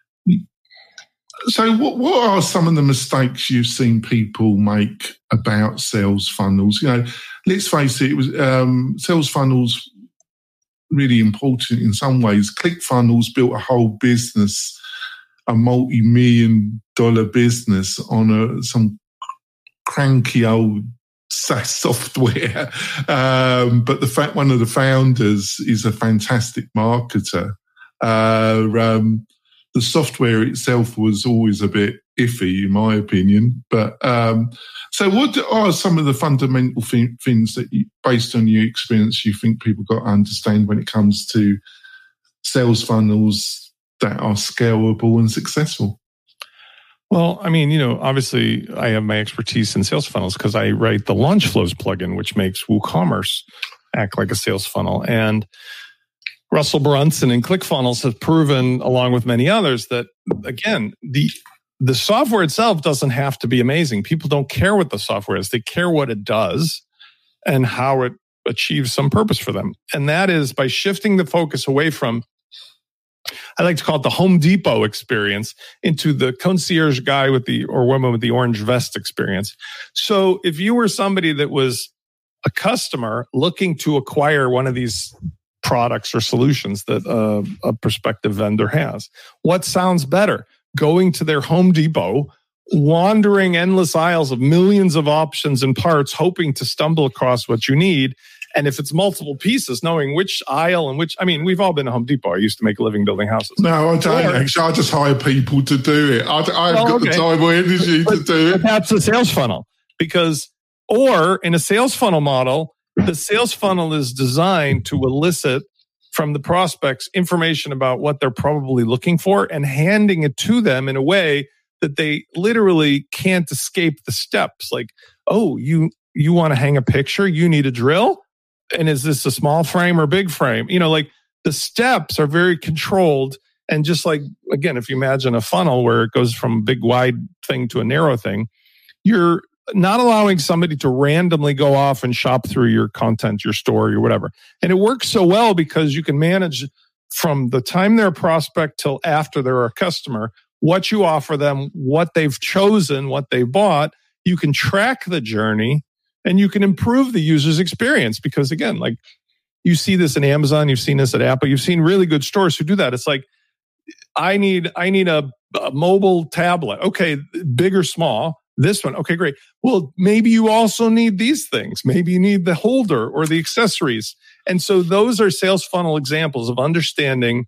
S2: so what, what are some of the mistakes you've seen people make about sales funnels? You know, let's face it, it was um, sales funnels really important in some ways. ClickFunnels built a whole business, a multi-million dollar business on a, some cranky old SaaS software. Um, but the fact one of the founders is a fantastic marketer. Uh, um, the software itself was always a bit iffy, in my opinion. But um, so what are some of the fundamental th- things that, you, based on your experience, you think people got to understand when it comes to sales funnels that are scalable and successful?
S3: Well, I mean, you know, obviously I have my expertise in sales funnels because I write the Launchflows plugin, which makes WooCommerce act like a sales funnel. And Russell Brunson and ClickFunnels have proven, along with many others, that, again, the the software itself doesn't have to be amazing. People don't care what the software is. They care what it does and how it achieves some purpose for them. And that is by shifting the focus away from, I like to call it the Home Depot experience, into the concierge guy with the, or woman with the orange vest experience. So if you were somebody that was a customer looking to acquire one of these products or solutions that uh, a prospective vendor has, what sounds better? Going to their Home Depot, wandering endless aisles of millions of options and parts, hoping to stumble across what you need. And if it's multiple pieces, knowing which aisle and which, I mean, we've all been to Home Depot. I used to make a living building houses.
S2: No, I don't
S3: or,
S2: actually. I just hire people to do it. I, I've
S3: well,
S2: got
S3: okay.
S2: the time or energy
S3: but,
S2: to do it.
S3: That's a sales funnel. Because, or in a sales funnel model, the sales funnel is designed to elicit from the prospects information about what they're probably looking for and handing it to them in a way that they literally can't escape the steps. Like, oh, you you want to hang a picture? You need a drill? And is this a small frame or big frame? You know, like the steps are very controlled. And just like, again, if you imagine a funnel where it goes from a big wide thing to a narrow thing, you're not allowing somebody to randomly go off and shop through your content, your store, your whatever. And it works so well because you can manage from the time they're a prospect till after they're a customer, what you offer them, what they've chosen, what they bought. You can track the journey and you can improve the user's experience because, again, like you see this in Amazon, you've seen this at Apple, you've seen really good stores who do that. It's like, I need, I need a, a mobile tablet. Okay, big or small. This one, okay, great. Well, maybe you also need these things. Maybe you need the holder or the accessories. And so those are sales funnel examples of understanding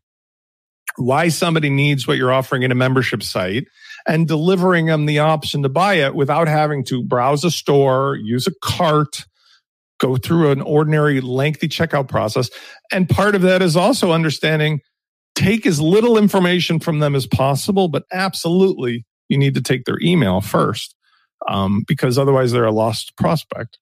S3: why somebody needs what you're offering in a membership site and delivering them the option to buy it without having to browse a store, use a cart, go through an ordinary lengthy checkout process. And part of that is also understanding, take as little information from them as possible, but absolutely you need to take their email first. Um, because otherwise they're a lost prospect.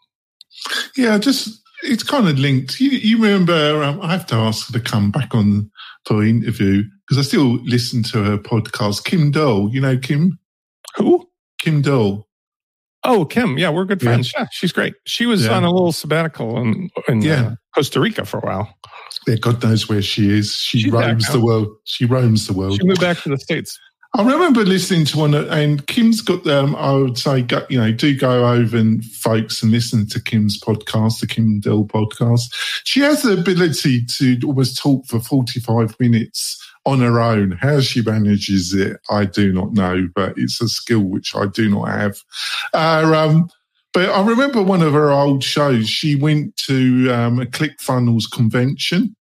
S2: Yeah, just it's kind of linked. You, you remember, um, I have to ask her to come back on for an interview because I still listen to her podcast. Kim Dole, you know Kim?
S3: Who?
S2: Kim Dole.
S3: Oh, Kim. Yeah, we're good friends. Yeah, yeah she's great. She was yeah. on a little sabbatical in, in yeah. uh, Costa Rica for a while.
S2: Yeah, God knows where she is. She she's roams the world. She roams the world.
S3: She moved back to the States.
S2: I remember listening to one, and Kim's got them. Um, I would say, go, you know, do go over and folks and listen to Kim's podcast, the Kim Dell podcast. She has the ability to almost talk for forty-five minutes on her own. How she manages it, I do not know, but it's a skill which I do not have. Uh, um, but I remember one of her old shows. She went to um, a ClickFunnels convention,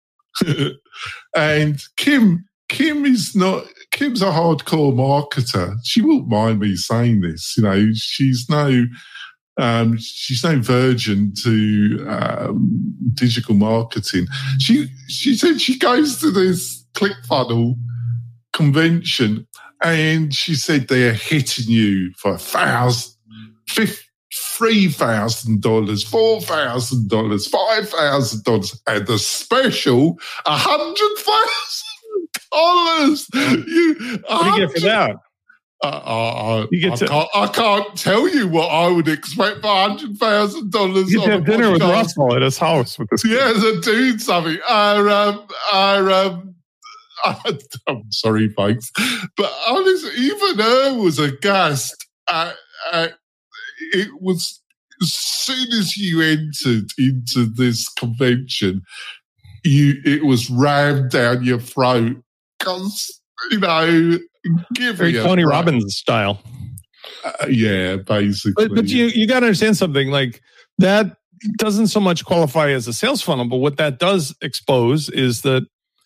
S2: and Kim. Kim is not, Kim's a hardcore marketer. She won't mind me saying this. You know, she's no Um, she's no virgin to um, digital marketing. She she said she goes to this ClickFunnels convention, and she said they're hitting you for a thousand, three thousand dollars, four thousand dollars, five thousand dollars, and the special a hundred thousand dollars.
S3: What do you get for that?
S2: Uh, uh,
S3: you get
S2: I,
S3: to,
S2: can't, I can't tell you what I would expect for a hundred thousand dollars.
S3: You get to have dinner podcast. With Russell at his house with this.
S2: Yeah, to do something. Our, um, our, um, I'm sorry, folks, but honestly, even her was aghast. At, at, it was as soon as you entered into this convention, you it was rammed down your throat because you know. Give
S3: Very Tony Robbins style.
S2: Uh, yeah, basically.
S3: But, but you you got to understand something. Like that doesn't so much qualify as a sales funnel, but what that does expose is that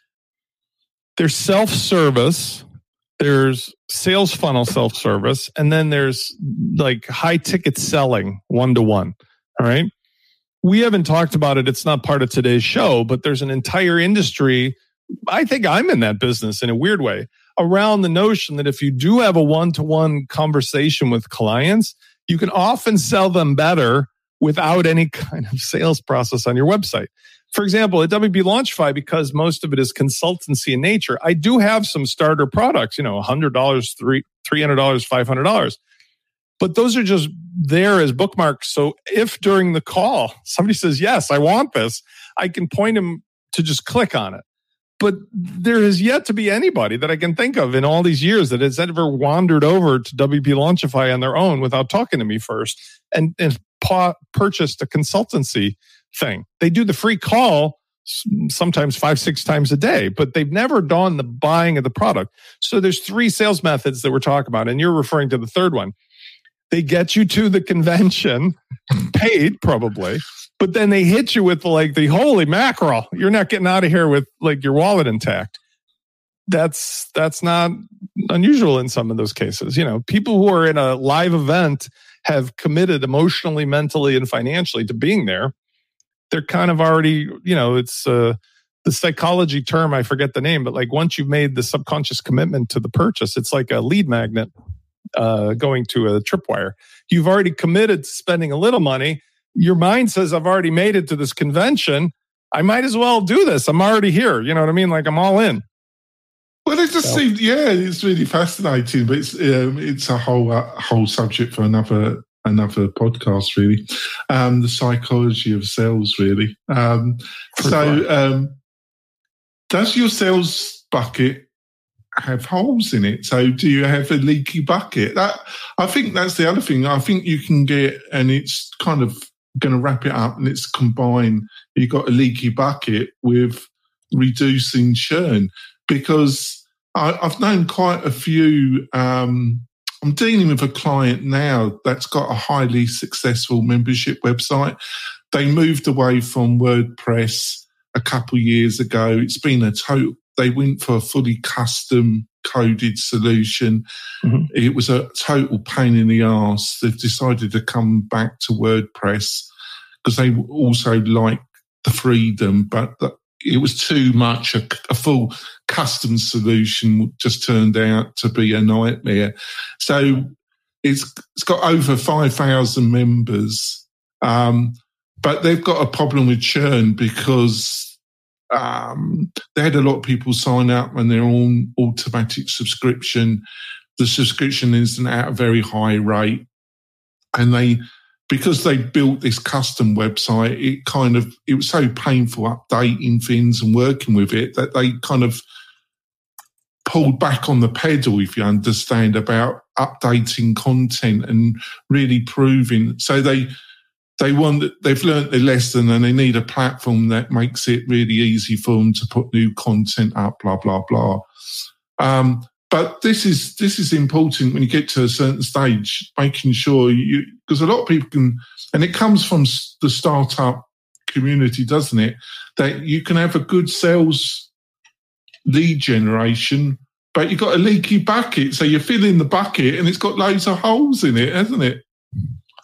S3: there's self-service, there's sales funnel self-service, and then there's like high-ticket selling one-to-one. All right? We haven't talked about it. It's not part of today's show, but there's an entire industry. I think I'm in that business in a weird way, around the notion that if you do have a one-to-one conversation with clients, you can often sell them better without any kind of sales process on your website. For example, at W P Launchify, because most of it is consultancy in nature, I do have some starter products, you know, one hundred dollars, three hundred dollars, five hundred dollars. But those are just there as bookmarks. So if during the call somebody says, yes, I want this, I can point them to just click on it. But there has yet to be anybody that I can think of in all these years that has ever wandered over to W P Launchify on their own without talking to me first and, and pa- purchased a consultancy thing. They do the free call sometimes five, six times a day, but they've never done the buying of the product. So there's three sales methods that we're talking about, and you're referring to the third one. They get you to the convention, paid probably, but then they hit you with like the holy mackerel. You're not getting out of here with like your wallet intact. That's that's not unusual in some of those cases. You know, people who are in a live event have committed emotionally, mentally, and financially to being there. They're kind of already, you know, it's uh, the psychology term. I forget the name, but like once you've made the subconscious commitment to the purchase, it's like a lead magnet uh, going to a tripwire. You've already committed to spending a little money. Your mind says, I've already made it to this convention. I might as well do this. I'm already here. You know what I mean? Like I'm all in.
S2: Well, it just so. seemed, yeah, it's really fascinating, but it's um, it's a whole uh, whole subject for another another podcast, really. Um, the psychology of sales, really. Um, so, um, does your sales bucket have holes in it? So, do you have a leaky bucket? That I think that's the other thing. I think you can get, and it's kind of going to wrap it up, and it's combined. You've got a leaky bucket with reducing churn, because I, I've known quite a few. Um, I'm dealing with a client now that's got a highly successful membership website. They moved away from WordPress a couple of years ago. It's been a total, they went for a fully custom coded solution. Mm-hmm. It was a total pain in the arse. They've decided to come back to WordPress because they also like the freedom, but the, it was too much. A, a full custom solution just turned out to be a nightmare. So it's it's got over five thousand members, um, but they've got a problem with churn because um, they had a lot of people sign up and they're on automatic subscription. The subscription isn't at a very high rate, and they. Because they built this custom website, it kind of, it was so painful updating things and working with it that they kind of pulled back on the pedal, if you understand, about updating content and really proving. So they, they want, they've learned their lesson and they need a platform that makes it really easy for them to put new content up, blah, blah, blah. Um, But this is this is important when you get to a certain stage, making sure you, because a lot of people can, and it comes from the startup community, doesn't it? That you can have a good sales lead generation, but you've got a leaky bucket. So you're filling the bucket and it's got loads of holes in it, hasn't it?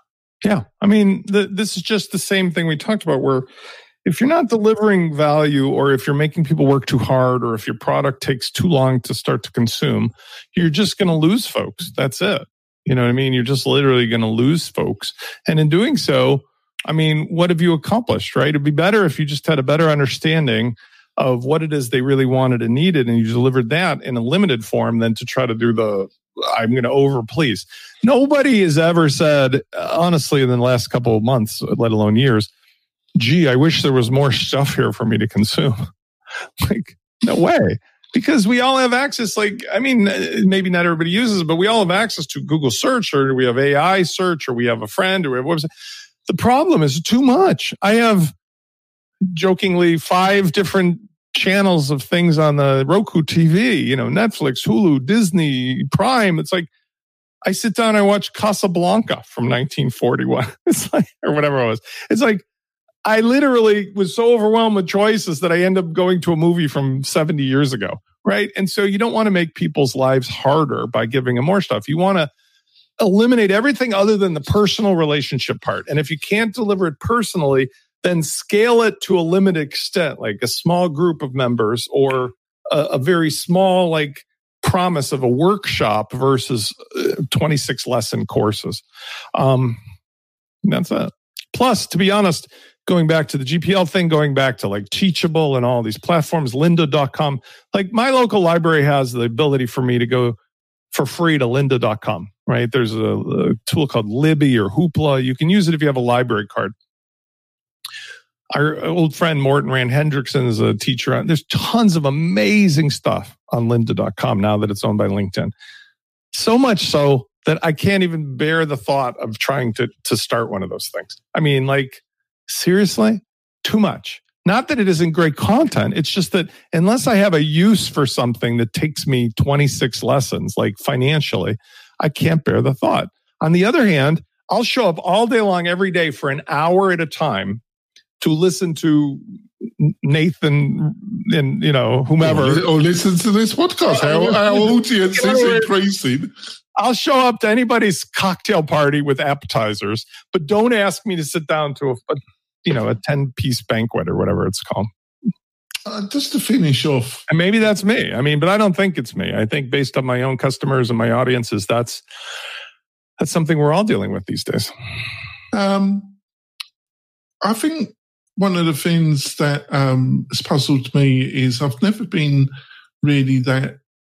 S3: Yeah. I mean, the, this is just the same thing we talked about, where if you're not delivering value, or if you're making people work too hard, or if your product takes too long to start to consume, you're just going to lose folks. That's it. You know what I mean? You're just literally going to lose folks. And in doing so, I mean, what have you accomplished, right? It'd be better if you just had a better understanding of what it is they really wanted and needed, and you delivered that in a limited form, than to try to do the, I'm going to over please. Nobody has ever said, honestly, in the last couple of months, let alone years, gee, I wish there was more stuff here for me to consume. Like, no way. Because we all have access, like, I mean, maybe not everybody uses it, but we all have access to Google search, or we have A I search, or we have a friend, or we have a website. The problem is too much. I have, jokingly, five different channels of things on the Roku T V, you know, Netflix, Hulu, Disney, Prime. It's like, I sit down and I watch Casablanca from nineteen forty-one. It's like, or whatever it was. It's like, I literally was so overwhelmed with choices that I end up going to a movie from seventy years ago, right? And so you don't want to make people's lives harder by giving them more stuff. You want to eliminate everything other than the personal relationship part. And if you can't deliver it personally, then scale it to a limited extent, like a small group of members, or a, a very small, like, promise of a workshop versus twenty-six lesson courses. Um, that's it. Plus, to be honest, going back to the G P L thing, going back to like Teachable and all these platforms, lynda dot com, like my local library has the ability for me to go for free to lynda dot com, right? There's a, a tool called Libby or Hoopla. You can use it if you have a library card. Our old friend Morton Rand Hendrickson is a teacher. There's tons of amazing stuff on lynda dot com now that it's owned by LinkedIn. So much so that I can't even bear the thought of trying to, to start one of those things. I mean, like, seriously, too much. Not that it isn't great content. It's just that unless I have a use for something that takes me twenty-six lessons, like financially, I can't bear the thought. On the other hand, I'll show up all day long every day for an hour at a time to listen to Nathan and, you know, whomever.
S2: Or, or listen to this podcast. Our, our audience is increasing.
S3: I'll show up to anybody's cocktail party with appetizers, but don't ask me to sit down to a, a you know, a ten-piece banquet or whatever it's called.
S2: Uh, just to finish off.
S3: And maybe that's me. I mean, but I don't think it's me. I think based on my own customers and my audiences, that's that's something we're all dealing with these days.
S2: Um, I think one of the things that um, has puzzled me is I've never been really that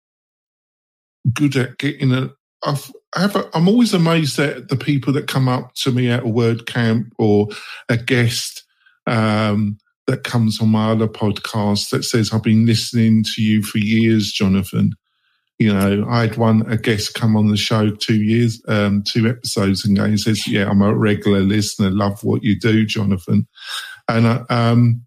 S2: good at getting a. I've, I have a, I'm always amazed at the people that come up to me at a WordCamp or a guest um, that comes on my other podcast that says, I've been listening to you for years, Jonathan. You know, I had one, a guest come on the show two years, um, two episodes ago. He says, yeah, I'm a regular listener. Love what you do, Jonathan. And, uh, um,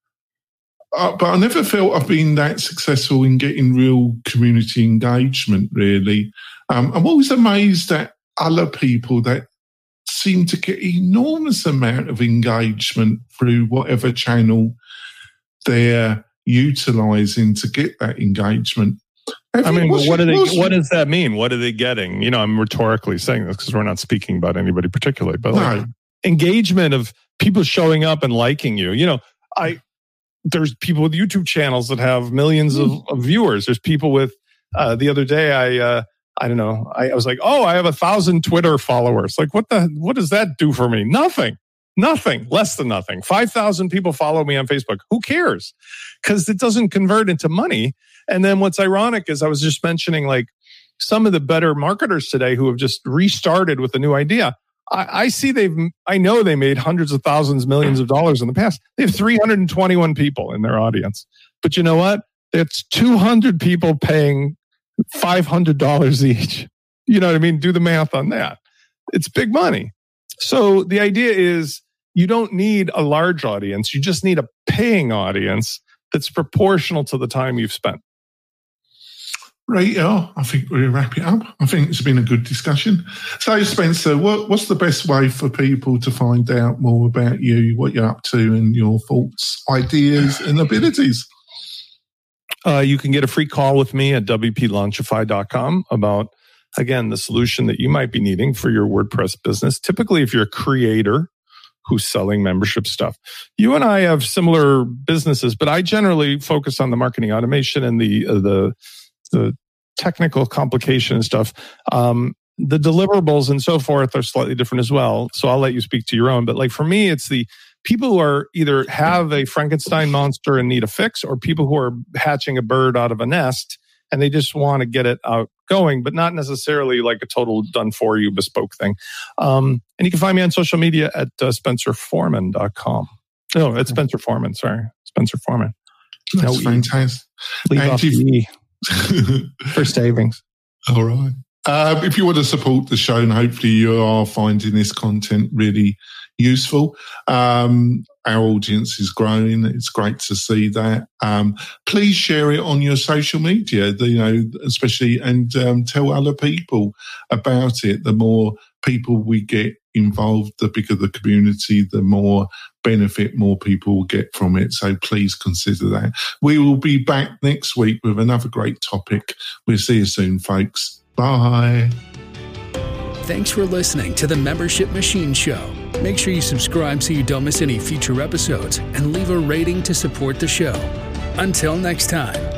S2: uh, but I never felt I've been that successful in getting real community engagement, really. Um, I'm always amazed at other people that seem to get enormous amount of engagement through whatever channel they're utilizing to get that engagement.
S3: I mean, what do they? What does that mean? What are they getting? You know, I'm rhetorically saying this because we're not speaking about anybody particularly, but like no. engagement of people showing up and liking you. You know, I there's people with YouTube channels that have millions of, of viewers. There's people with. Uh, the other day, I uh, I don't know. I, I was like, oh, I have a thousand Twitter followers. Like, what the? What does that do for me? Nothing. Nothing. Less than nothing. Five thousand people follow me on Facebook. Who cares? Because it doesn't convert into money. And then what's ironic is I was just mentioning like some of the better marketers today who have just restarted with a new idea. I, I see they've, I know they made hundreds of thousands, millions of dollars in the past. They have three hundred twenty-one people in their audience. But you know what? It's two hundred people paying five hundred dollars each. You know what I mean? Do the math on that. It's big money. So the idea is you don't need a large audience. You just need a paying audience that's proportional to the time you've spent.
S2: Right, yeah, I think we'll wrap it up. I think it's been a good discussion. So, Spencer, what, what's the best way for people to find out more about you, what you're up to, and your thoughts, ideas, and abilities?
S3: Uh, you can get a free call with me at w p launchify dot com about again, the solution that you might be needing for your WordPress business. Typically, if you're a creator who's selling membership stuff, you and I have similar businesses, but I generally focus on the marketing automation and the uh, the the technical complication and stuff. Um, the deliverables and so forth are slightly different as well. So I'll let you speak to your own. But like for me, it's the people who are either have a Frankenstein monster and need a fix, or people who are hatching a bird out of a nest and they just want to get it out going, but not necessarily like a total done for you bespoke thing. Um, and you can find me on social media at uh, spencer foreman dot com. No, it's Spencer Foreman. Sorry, Spencer Foreman.
S2: That's no fantastic.
S3: E. Leave off the E for savings.
S2: All right. Um, if you want to support the show, and hopefully you are finding this content really useful, um, our audience is growing. It's great to see that. Um, please share it on your social media, you know, especially, and um, tell other people about it. The more people we get involved, the bigger the community, the more benefit more people will get from it. So please consider that. We will be back next week with another great topic. We'll see you soon, folks. Bye.
S1: Thanks for listening to the Membership Machine Show. Make sure you subscribe so you don't miss any future episodes and leave a rating to support the show. Until next time.